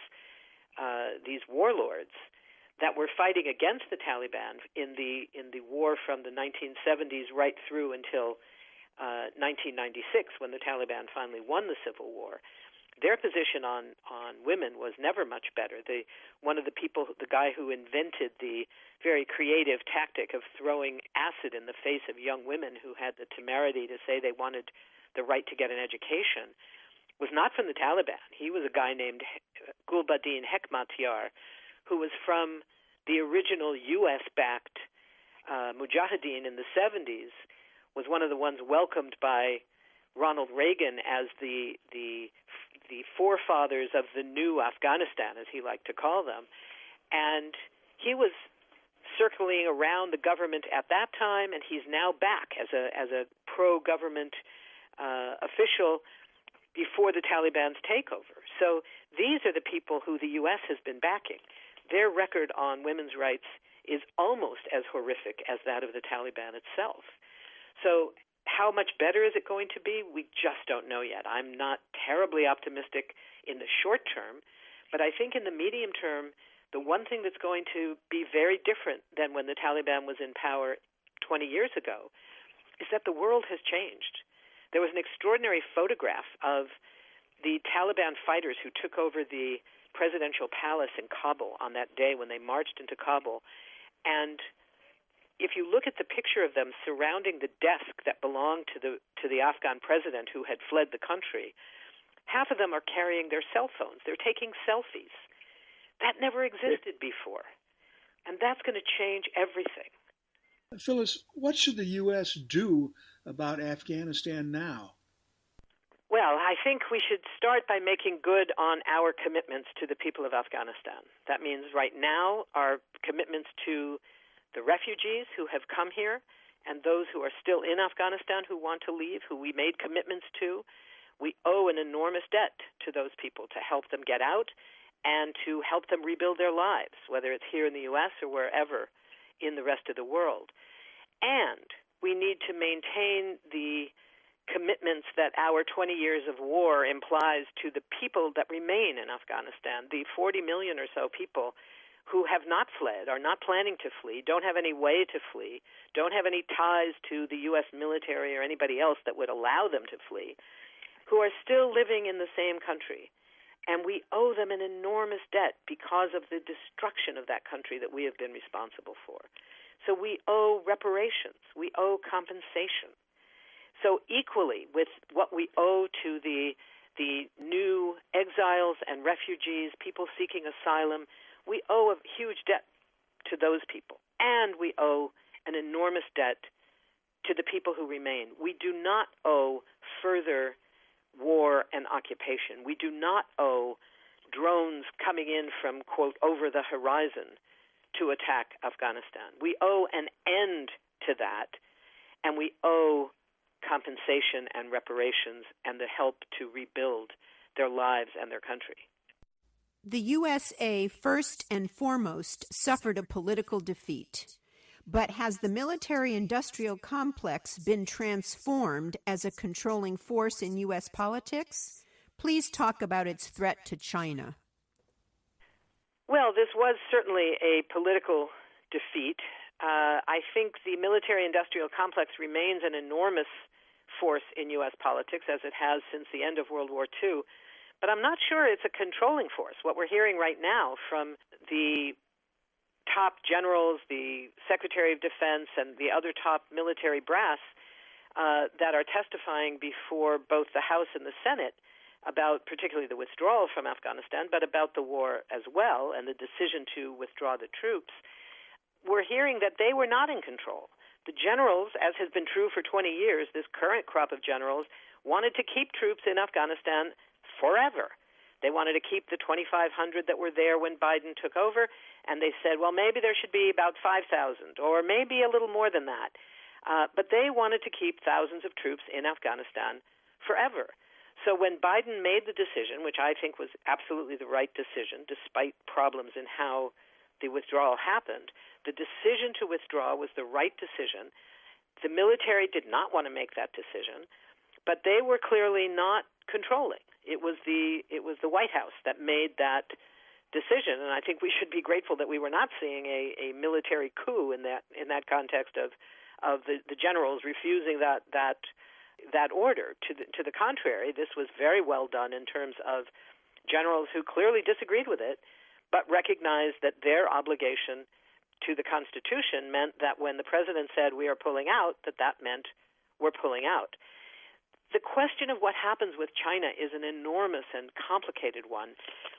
uh, these warlords that were fighting against the Taliban in the in the war from the nineteen seventies right through until uh, nineteen ninety-six, when the Taliban finally won the civil war. Their position on, on women was never much better. The one of the people, the guy who invented the very creative tactic of throwing acid in the face of young women who had the temerity to say they wanted the right to get an education, was not from the Taliban. He was a guy named Gulbuddin Hekmatyar, who was from the original U S-backed uh, Mujahideen in the seventies, was one of the ones welcomed by Ronald Reagan as the the the forefathers of the new Afghanistan, as he liked to call them. And he was circling around the government at that time, and he's now back as a as a pro-government uh, official before the Taliban's takeover. So these are the people who the U S has been backing. Their record on women's rights is almost as horrific as that of the Taliban itself. So how much better is it going to be? We just don't know yet. I'm not terribly optimistic in the short term, but I think in the medium term, the one thing that's going to be very different than when the Taliban was in power twenty years ago is that the world has changed. There was an extraordinary photograph of the Taliban fighters who took over the presidential palace in Kabul on that day when they marched into Kabul. And if you look at the picture of them surrounding the desk that belonged to the to the Afghan president who had fled the country, half of them are carrying their cell phones. They're taking selfies. That never existed before. And that's going to change everything. Phyllis, what should the U S do about Afghanistan now? Well, I think we should start by making good on our commitments to the people of Afghanistan. That means right now our commitments to the refugees who have come here and those who are still in Afghanistan who want to leave, who we made commitments to. We owe an enormous debt to those people to help them get out and to help them rebuild their lives, whether it's here in the U S or wherever in the rest of the world. And we need to maintain the commitments that our twenty years of war implies to the people that remain in Afghanistan, the forty million or so people who have not fled, are not planning to flee, don't have any way to flee, don't have any ties to the U S military or anybody else that would allow them to flee, who are still living in the same country. And we owe them an enormous debt because of the destruction of that country that we have been responsible for. So we owe reparations. We owe compensation. So equally with what we owe to the the new exiles and refugees, people seeking asylum, we owe a huge debt to those people. And we owe an enormous debt to the people who remain. We do not owe further war and occupation. We do not owe drones coming in from, quote, over the horizon to attack Afghanistan. We owe an end to that, and we owe compensation and reparations and the help to rebuild their lives and their country. The U S A, first and foremost, suffered a political defeat. But has the military-industrial complex been transformed as a controlling force in U S politics? Please talk about its threat to China. Well, this was certainly a political defeat. Uh, I think the military-industrial complex remains an enormous force in U S politics, as it has since the end of World War Two. But I'm not sure it's a controlling force. What we're hearing right now from the top generals, the Secretary of Defense, and the other top military brass uh, that are testifying before both the House and the Senate about particularly the withdrawal from Afghanistan, but about the war as well and the decision to withdraw the troops, we're hearing that they were not in control. The generals, as has been true for twenty years, this current crop of generals, wanted to keep troops in Afghanistan forever. They wanted to keep the twenty-five hundred that were there when Biden took over, and they said, well, maybe there should be about five thousand, or maybe a little more than that. Uh, but they wanted to keep thousands of troops in Afghanistan forever. So when Biden made the decision, which I think was absolutely the right decision, despite problems in how the withdrawal happened, the decision to withdraw was the right decision. The military did not want to make that decision, but they were clearly not controlling. It was the it was the White House that made that decision, and I think we should be grateful that we were not seeing a, a military coup in that in that context of of the, the generals refusing that that that order. To the to the contrary, this was very well done in terms of generals who clearly disagreed with it, but recognized that their obligation to the Constitution meant that when the president said we are pulling out, that that meant we're pulling out. The question of what happens with China is an enormous and complicated one.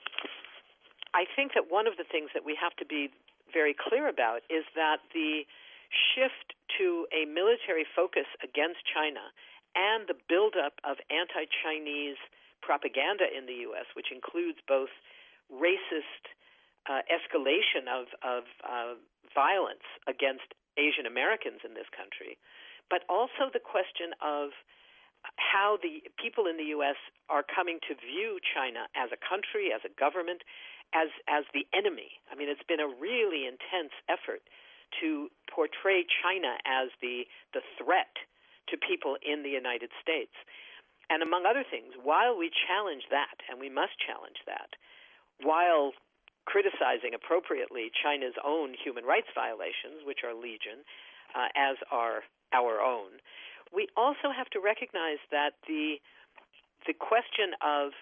I think that one of the things that we have to be very clear about is that the shift to a military focus against China and the buildup of anti-Chinese propaganda in the U S, which includes both racist uh, escalation of, of uh, violence against Asian Americans in this country, but also the question of how the people in the U S are coming to view China as a country, as a government, as as the enemy. I mean, it's been a really intense effort to portray China as the the threat to people in the United States. And among other things, while we challenge that, and we must challenge that, while criticizing appropriately China's own human rights violations, which are legion, uh, as are our own, we also have to recognize that the the question of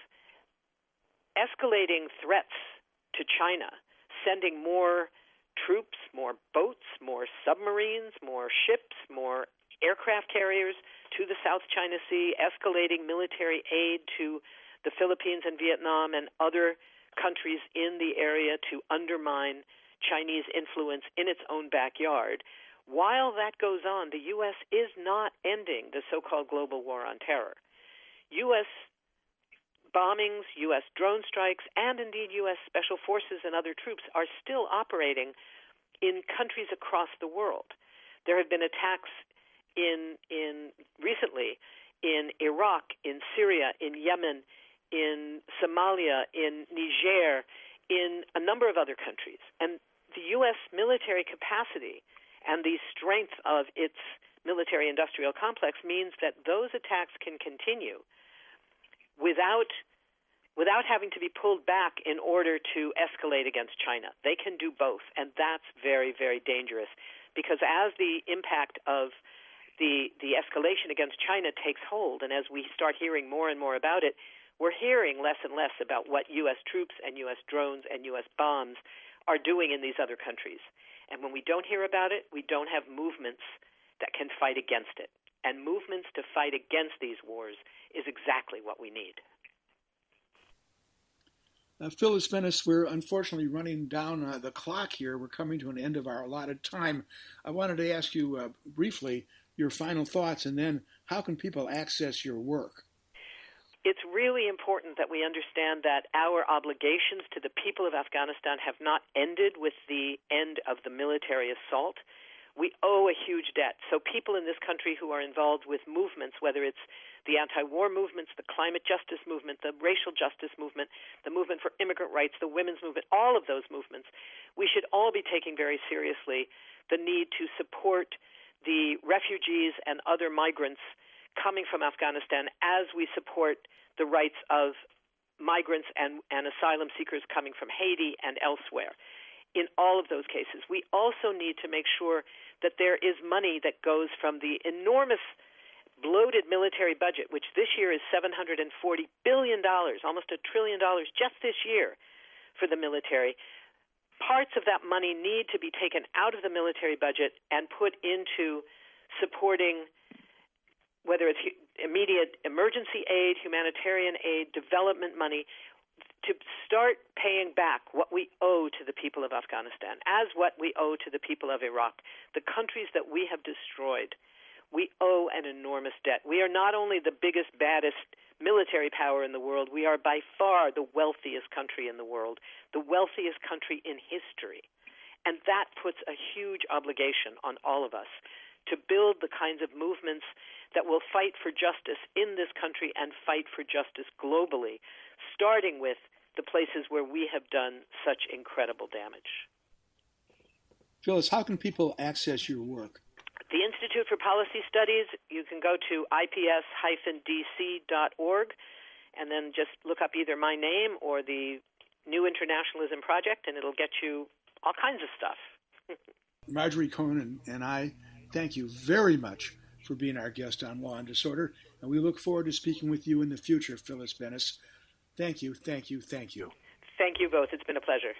escalating threats to China, sending more troops, more boats, more submarines, more ships, more aircraft carriers to the South China Sea, escalating military aid to the Philippines and Vietnam and other countries in the area to undermine Chinese influence in its own backyard. While that goes on, the U S is not ending the so-called global war on terror. U S bombings, U S drone strikes, and indeed U S special forces and other troops are still operating in countries across the world. There have been attacks in in recently in Iraq, in Syria, in Yemen, in Somalia, in Niger, in a number of other countries. And the U S military capacity and the strength of its military-industrial complex means that those attacks can continue without without having to be pulled back in order to escalate against China. They can do both, and that's very, very dangerous, because as the impact of the the escalation against China takes hold, and as we start hearing more and more about it, we're hearing less and less about what U S troops and U S drones and U S bombs are doing in these other countries. And when we don't hear about it, we don't have movements that can fight against it. And movements to fight against these wars is exactly what we need. Uh, Phyllis Bennis, we're unfortunately running down uh, the clock here. We're coming to an end of our allotted time. I wanted to ask you uh, briefly your final thoughts, and then how can people access your work? It's really important that we understand that our obligations to the people of Afghanistan have not ended with the end of the military assault. We owe a huge debt. So people in this country who are involved with movements, whether it's the anti-war movements, the climate justice movement, the racial justice movement, the movement for immigrant rights, the women's movement, all of those movements, we should all be taking very seriously the need to support the refugees and other migrants coming from Afghanistan as we support the rights of migrants and, and asylum seekers coming from Haiti and elsewhere. In all of those cases, we also need to make sure that there is money that goes from the enormous bloated military budget, which this year is seven hundred forty billion dollars, almost a trillion dollars just this year for the military. Parts of that money need to be taken out of the military budget and put into supporting whether it's immediate emergency aid, humanitarian aid, development money, to start paying back what we owe to the people of Afghanistan, as what we owe to the people of Iraq, the countries that we have destroyed. We owe an enormous debt. We are not only the biggest, baddest military power in the world, we are by far the wealthiest country in the world, the wealthiest country in history. And that puts a huge obligation on all of us to build the kinds of movements that will fight for justice in this country and fight for justice globally, starting with the places where we have done such incredible damage. Phyllis, how can people access your work? The Institute for Policy Studies, you can go to I P S D C dot org and then just look up either my name or the New Internationalism Project, and it'll get you all kinds of stuff. Marjorie Cohn and I thank you very much for being our guest on Law and Disorder, and we look forward to speaking with you in the future, Phyllis Bennis. Thank you, thank you, thank you. Thank you both. It's been a pleasure.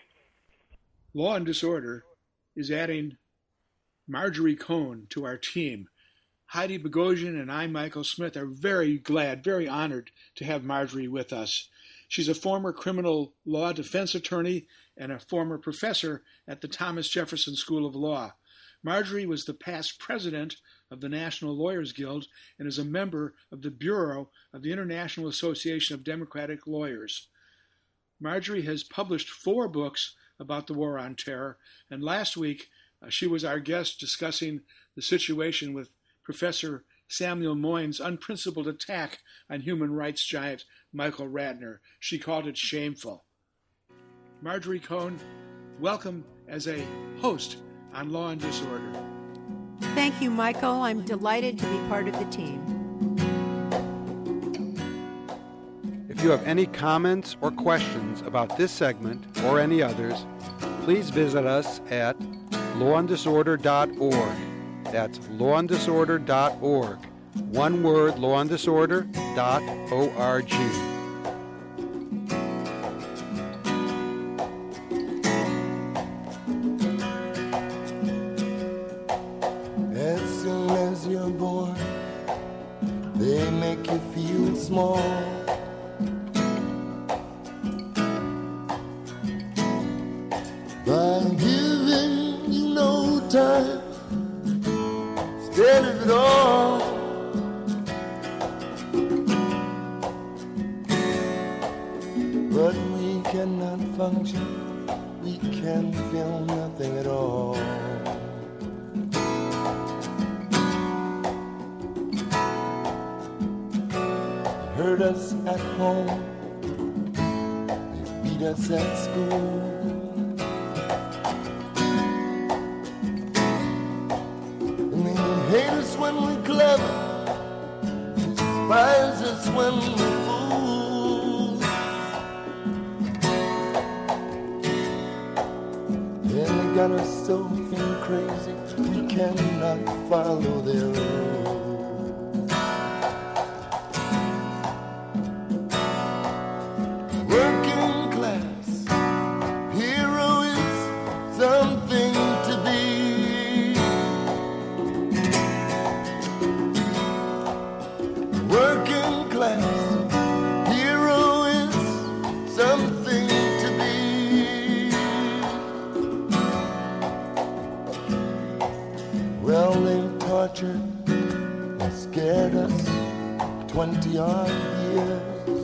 Law and Disorder is adding Marjorie Cohn to our team. Heidi Bogosian and I, Michael Smith, are very glad, very honored to have Marjorie with us. She's a former criminal law defense attorney and a former professor at the Thomas Jefferson School of Law. Marjorie was the past president of the National Lawyers Guild and is a member of the Bureau of the International Association of Democratic Lawyers. Marjorie has published four books about the War on Terror, and last week uh, she was our guest discussing the situation with Professor Samuel Moyn's unprincipled attack on human rights giant Michael Ratner. She called it shameful. Marjorie Cohn, welcome as a host on Law and Disorder. Thank you, Michael. I'm delighted to be part of the team. If you have any comments or questions about this segment or any others, please visit us at law and disorder dot org. That's law and disorder dot org. One word, law and disorder dot org. As soon as you're born, they make you feel small. By giving you no time, instead of it all, but we cannot function, we can feel nothing at all. Hurt us at home, they beat us at school. And they hate us when we're clever, despise us when we're fools. And they got us so feeling crazy, we cannot follow their rules. And scared us twenty odd years,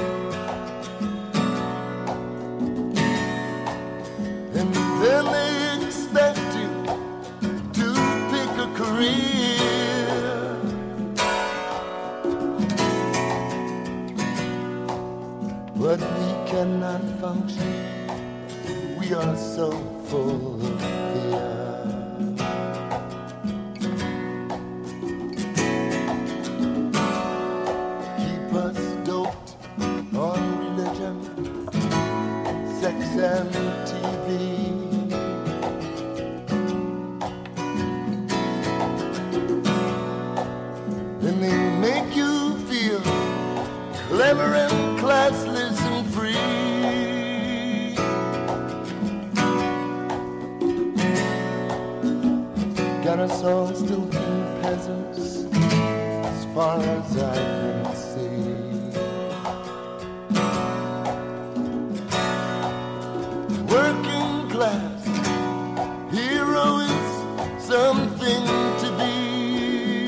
and then they expect you to pick a career. But we cannot function, we are so full of fear. And T V, and they make you feel clever and classless and free. Got us all still being peasants, as far as I can see. Working class hero is something to be.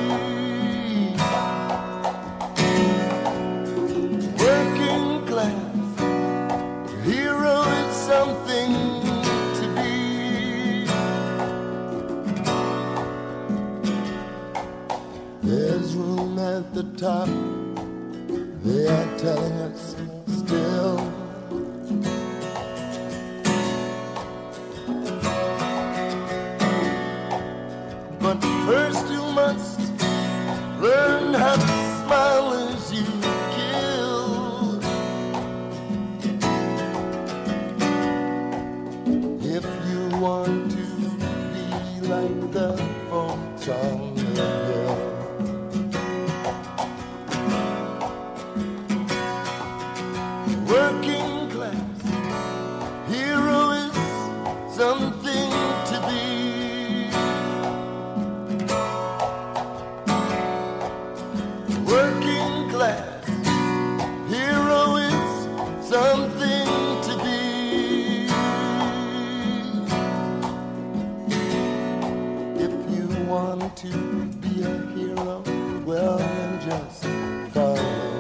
Working class hero is something to be. There's room at the top, they are telling us still. First you must learn how to smile as you kill. If you want to be like the folks on the hill. Working class hero is something to be. Working class hero is something to be. want to be a hero, well then just follow me.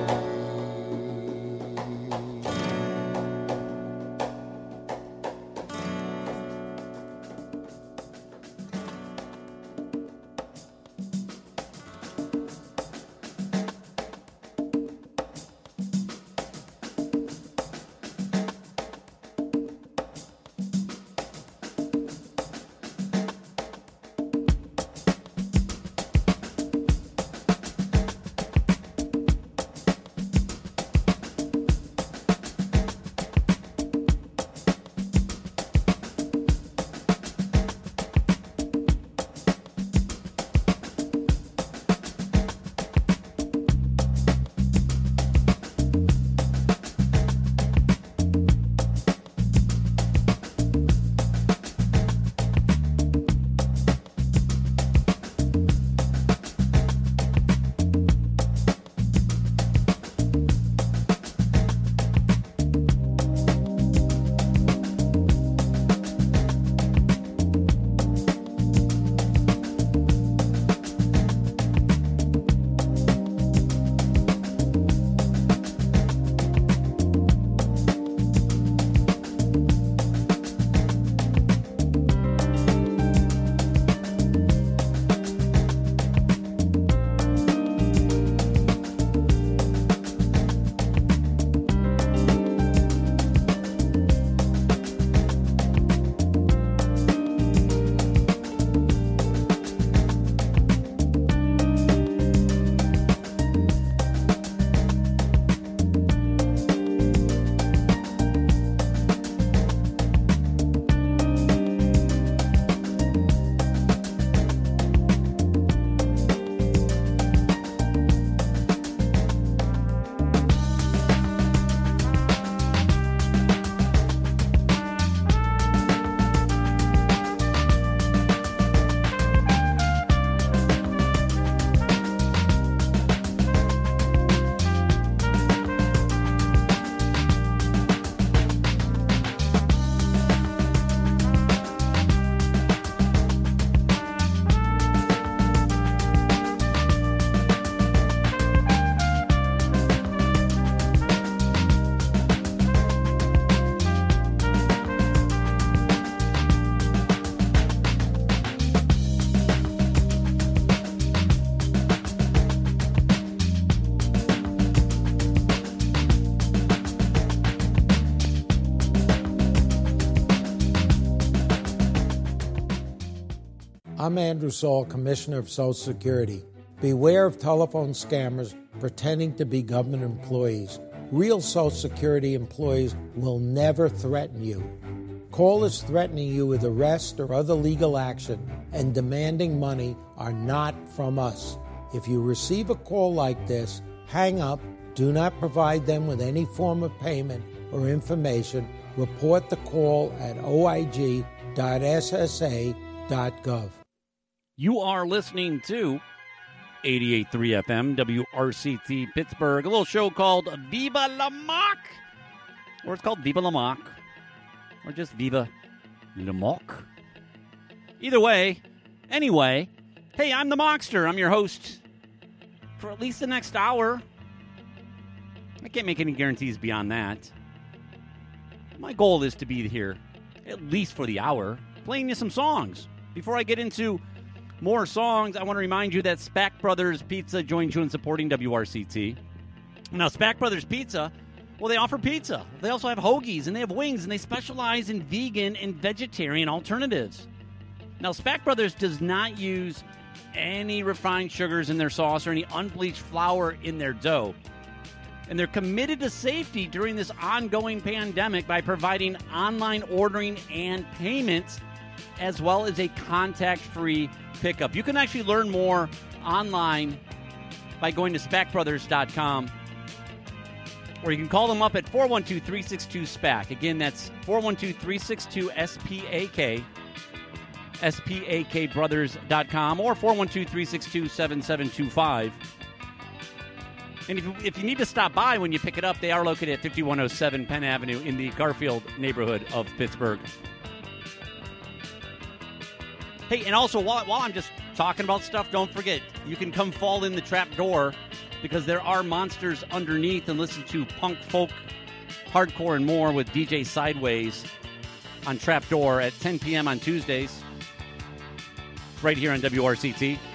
I'm Andrew Saul, Commissioner of Social Security. Beware of telephone scammers pretending to be government employees. Real Social Security employees will never threaten you. Callers threatening you with arrest or other legal action and demanding money are not from us. If you receive a call like this, hang up, do not provide them with any form of payment or information. Report the call at o i g dot s s a dot gov. You are listening to eighty-eight point three F M, W R C T Pittsburgh, a little show called Viva la Mock, or it's called Viva la Mock, or just Viva la Mock. Either way, anyway, hey, I'm the Mockster. I'm your host for at least the next hour. I can't make any guarantees beyond that. My goal is to be here at least for the hour, playing you some songs. Before I get into more songs, I want to remind you that Spack Brothers Pizza joins you in supporting W R C T. Now, Spack Brothers Pizza, well, they offer pizza. They also have hoagies, and they have wings, and they specialize in vegan and vegetarian alternatives. Now, Spack Brothers does not use any refined sugars in their sauce or any unbleached flour in their dough. And they're committed to safety during this ongoing pandemic by providing online ordering and payments, as well as a contact-free pickup. You can actually learn more online by going to spack brothers dot com, or you can call them up at four one two, three six two, SPAC. Again, that's four one two, three six two, S P A K, S P A K brothers dot com, or four one two, three six two, seven seven two five. And if you, if you need to stop by when you pick it up, they are located at fifty-one oh seven Penn Avenue in the Garfield neighborhood of Pittsburgh. Hey, and also, while, while I'm just talking about stuff, don't forget, you can come fall in the trap door because there are monsters underneath, and listen to punk, folk, hardcore, and more with D J Sideways on Trapdoor at ten p.m. on Tuesdays, right here on W R C T.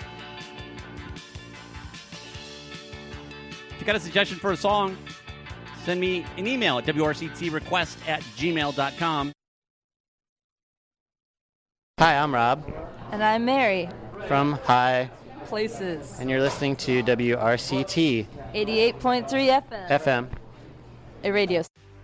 If you got a suggestion for a song, send me an email at W R C T request at gmail dot com. Hi, I'm Rob. And I'm Mary. From High Places. And you're listening to W R C T. eighty-eight point three F M. F M. A radio.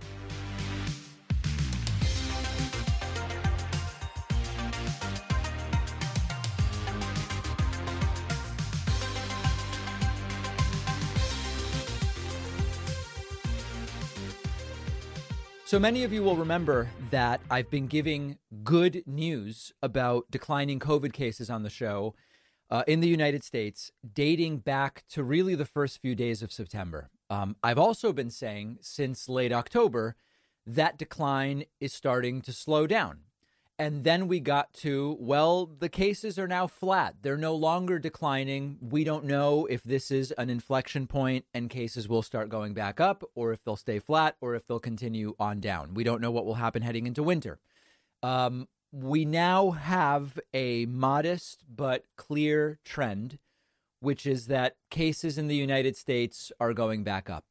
So many of you will remember that I've been giving good news about declining COVID cases on the show uh, in the United States, dating back to really the first few days of September. Um, I've also been saying since late October that decline is starting to slow down. And then we got to, well, the cases are now flat. They're no longer declining. We don't know if this is an inflection point and cases will start going back up, or if they'll stay flat, or if they'll continue on down. We don't know what will happen heading into winter. Um, we now have a modest but clear trend, which is that cases in the United States are going back up.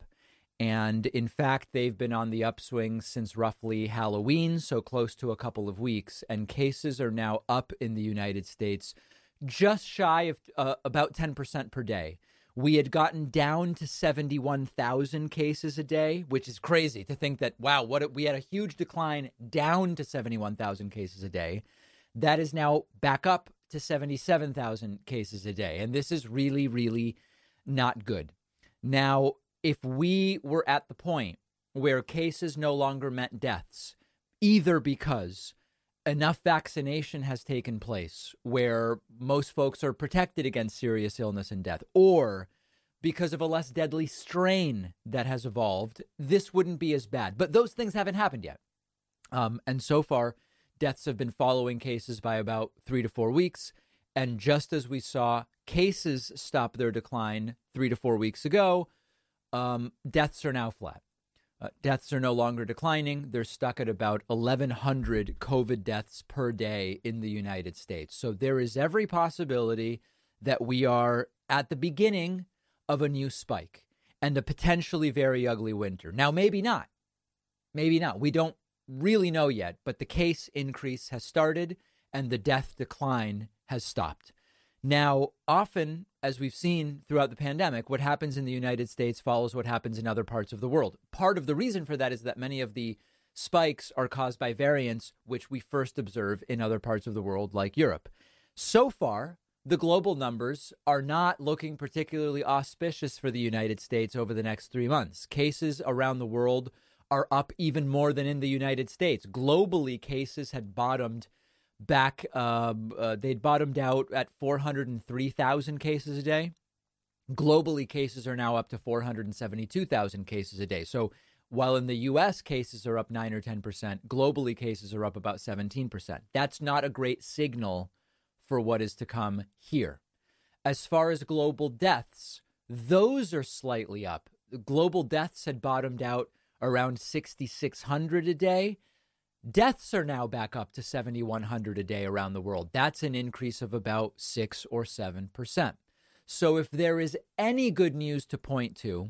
And in fact, they've been on the upswing since roughly Halloween, so close to a couple of weeks. And cases are now up in the United States, just shy of uh, about ten percent per day. We had gotten down to seventy-one thousand cases a day, which is crazy to think that, wow, what a, we had a huge decline down to seventy-one thousand cases a day. That is now back up to seventy-seven thousand cases a day. And this is really, really not good. Now, if we were at the point where cases no longer meant deaths, either because enough vaccination has taken place where most folks are protected against serious illness and death, or because of a less deadly strain that has evolved, this wouldn't be as bad. But those things haven't happened yet. Um, and so far, deaths have been following cases by about three to four weeks. And just as we saw cases stop their decline three to four weeks ago, Um, deaths are now flat. Uh, deaths are no longer declining. They're stuck at about eleven hundred COVID deaths per day in the United States. So there is every possibility that we are at the beginning of a new spike and a potentially very ugly winter. Now, maybe not. Maybe not. We don't really know yet, but the case increase has started and the death decline has stopped. Now, often, as we've seen throughout the pandemic, what happens in the United States follows what happens in other parts of the world. Part of the reason for that is that many of the spikes are caused by variants, which we first observe in other parts of the world, like Europe. So far, the global numbers are not looking particularly auspicious for the United States over the next three months. Cases around the world are up even more than in the United States. Globally, cases had bottomed back, uh, uh, they'd bottomed out at four hundred three thousand cases a day. Globally, cases are now up to four hundred seventy-two thousand cases a day. So while in the U S cases are up nine or ten percent, globally cases are up about seventeen percent. That's not a great signal for what is to come here. As far as global deaths, those are slightly up. Global deaths had bottomed out around sixty-six hundred a day. Deaths are now back up to seventy-one hundred a day around the world. That's an increase of about six or seven percent. So if there is any good news to point to,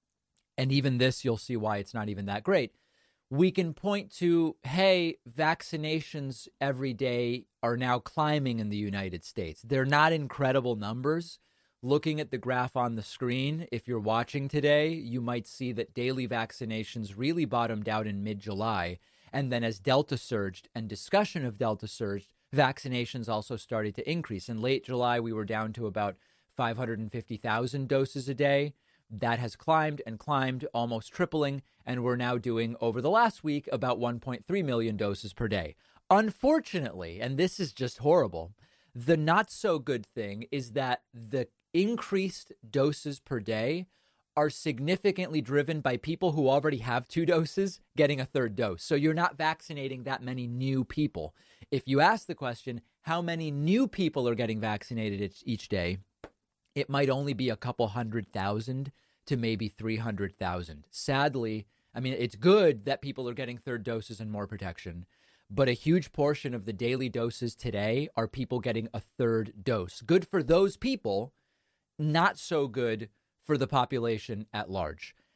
and even this, you'll see why it's not even that great, we can point to, hey, vaccinations every day are now climbing in the United States. They're not incredible numbers. Looking at the graph on the screen, if you're watching today, you might see that daily vaccinations really bottomed out in mid-July. And then as Delta surged and discussion of Delta surged, vaccinations also started to increase. In late July, we were down to about five hundred fifty thousand doses a day. That has climbed and climbed, almost tripling. And we're now doing, over the last week, about one point three million doses per day. Unfortunately, and this is just horrible, the not so good thing is that the increased doses per day are significantly driven by people who already have two doses getting a third dose. So you're not vaccinating that many new people. If you ask the question, how many new people are getting vaccinated each, each day, it might only be a couple hundred thousand to maybe three hundred thousand. Sadly, I mean, it's good that people are getting third doses and more protection, but a huge portion of the daily doses today are people getting a third dose. Good for those people, not so good for the population at large.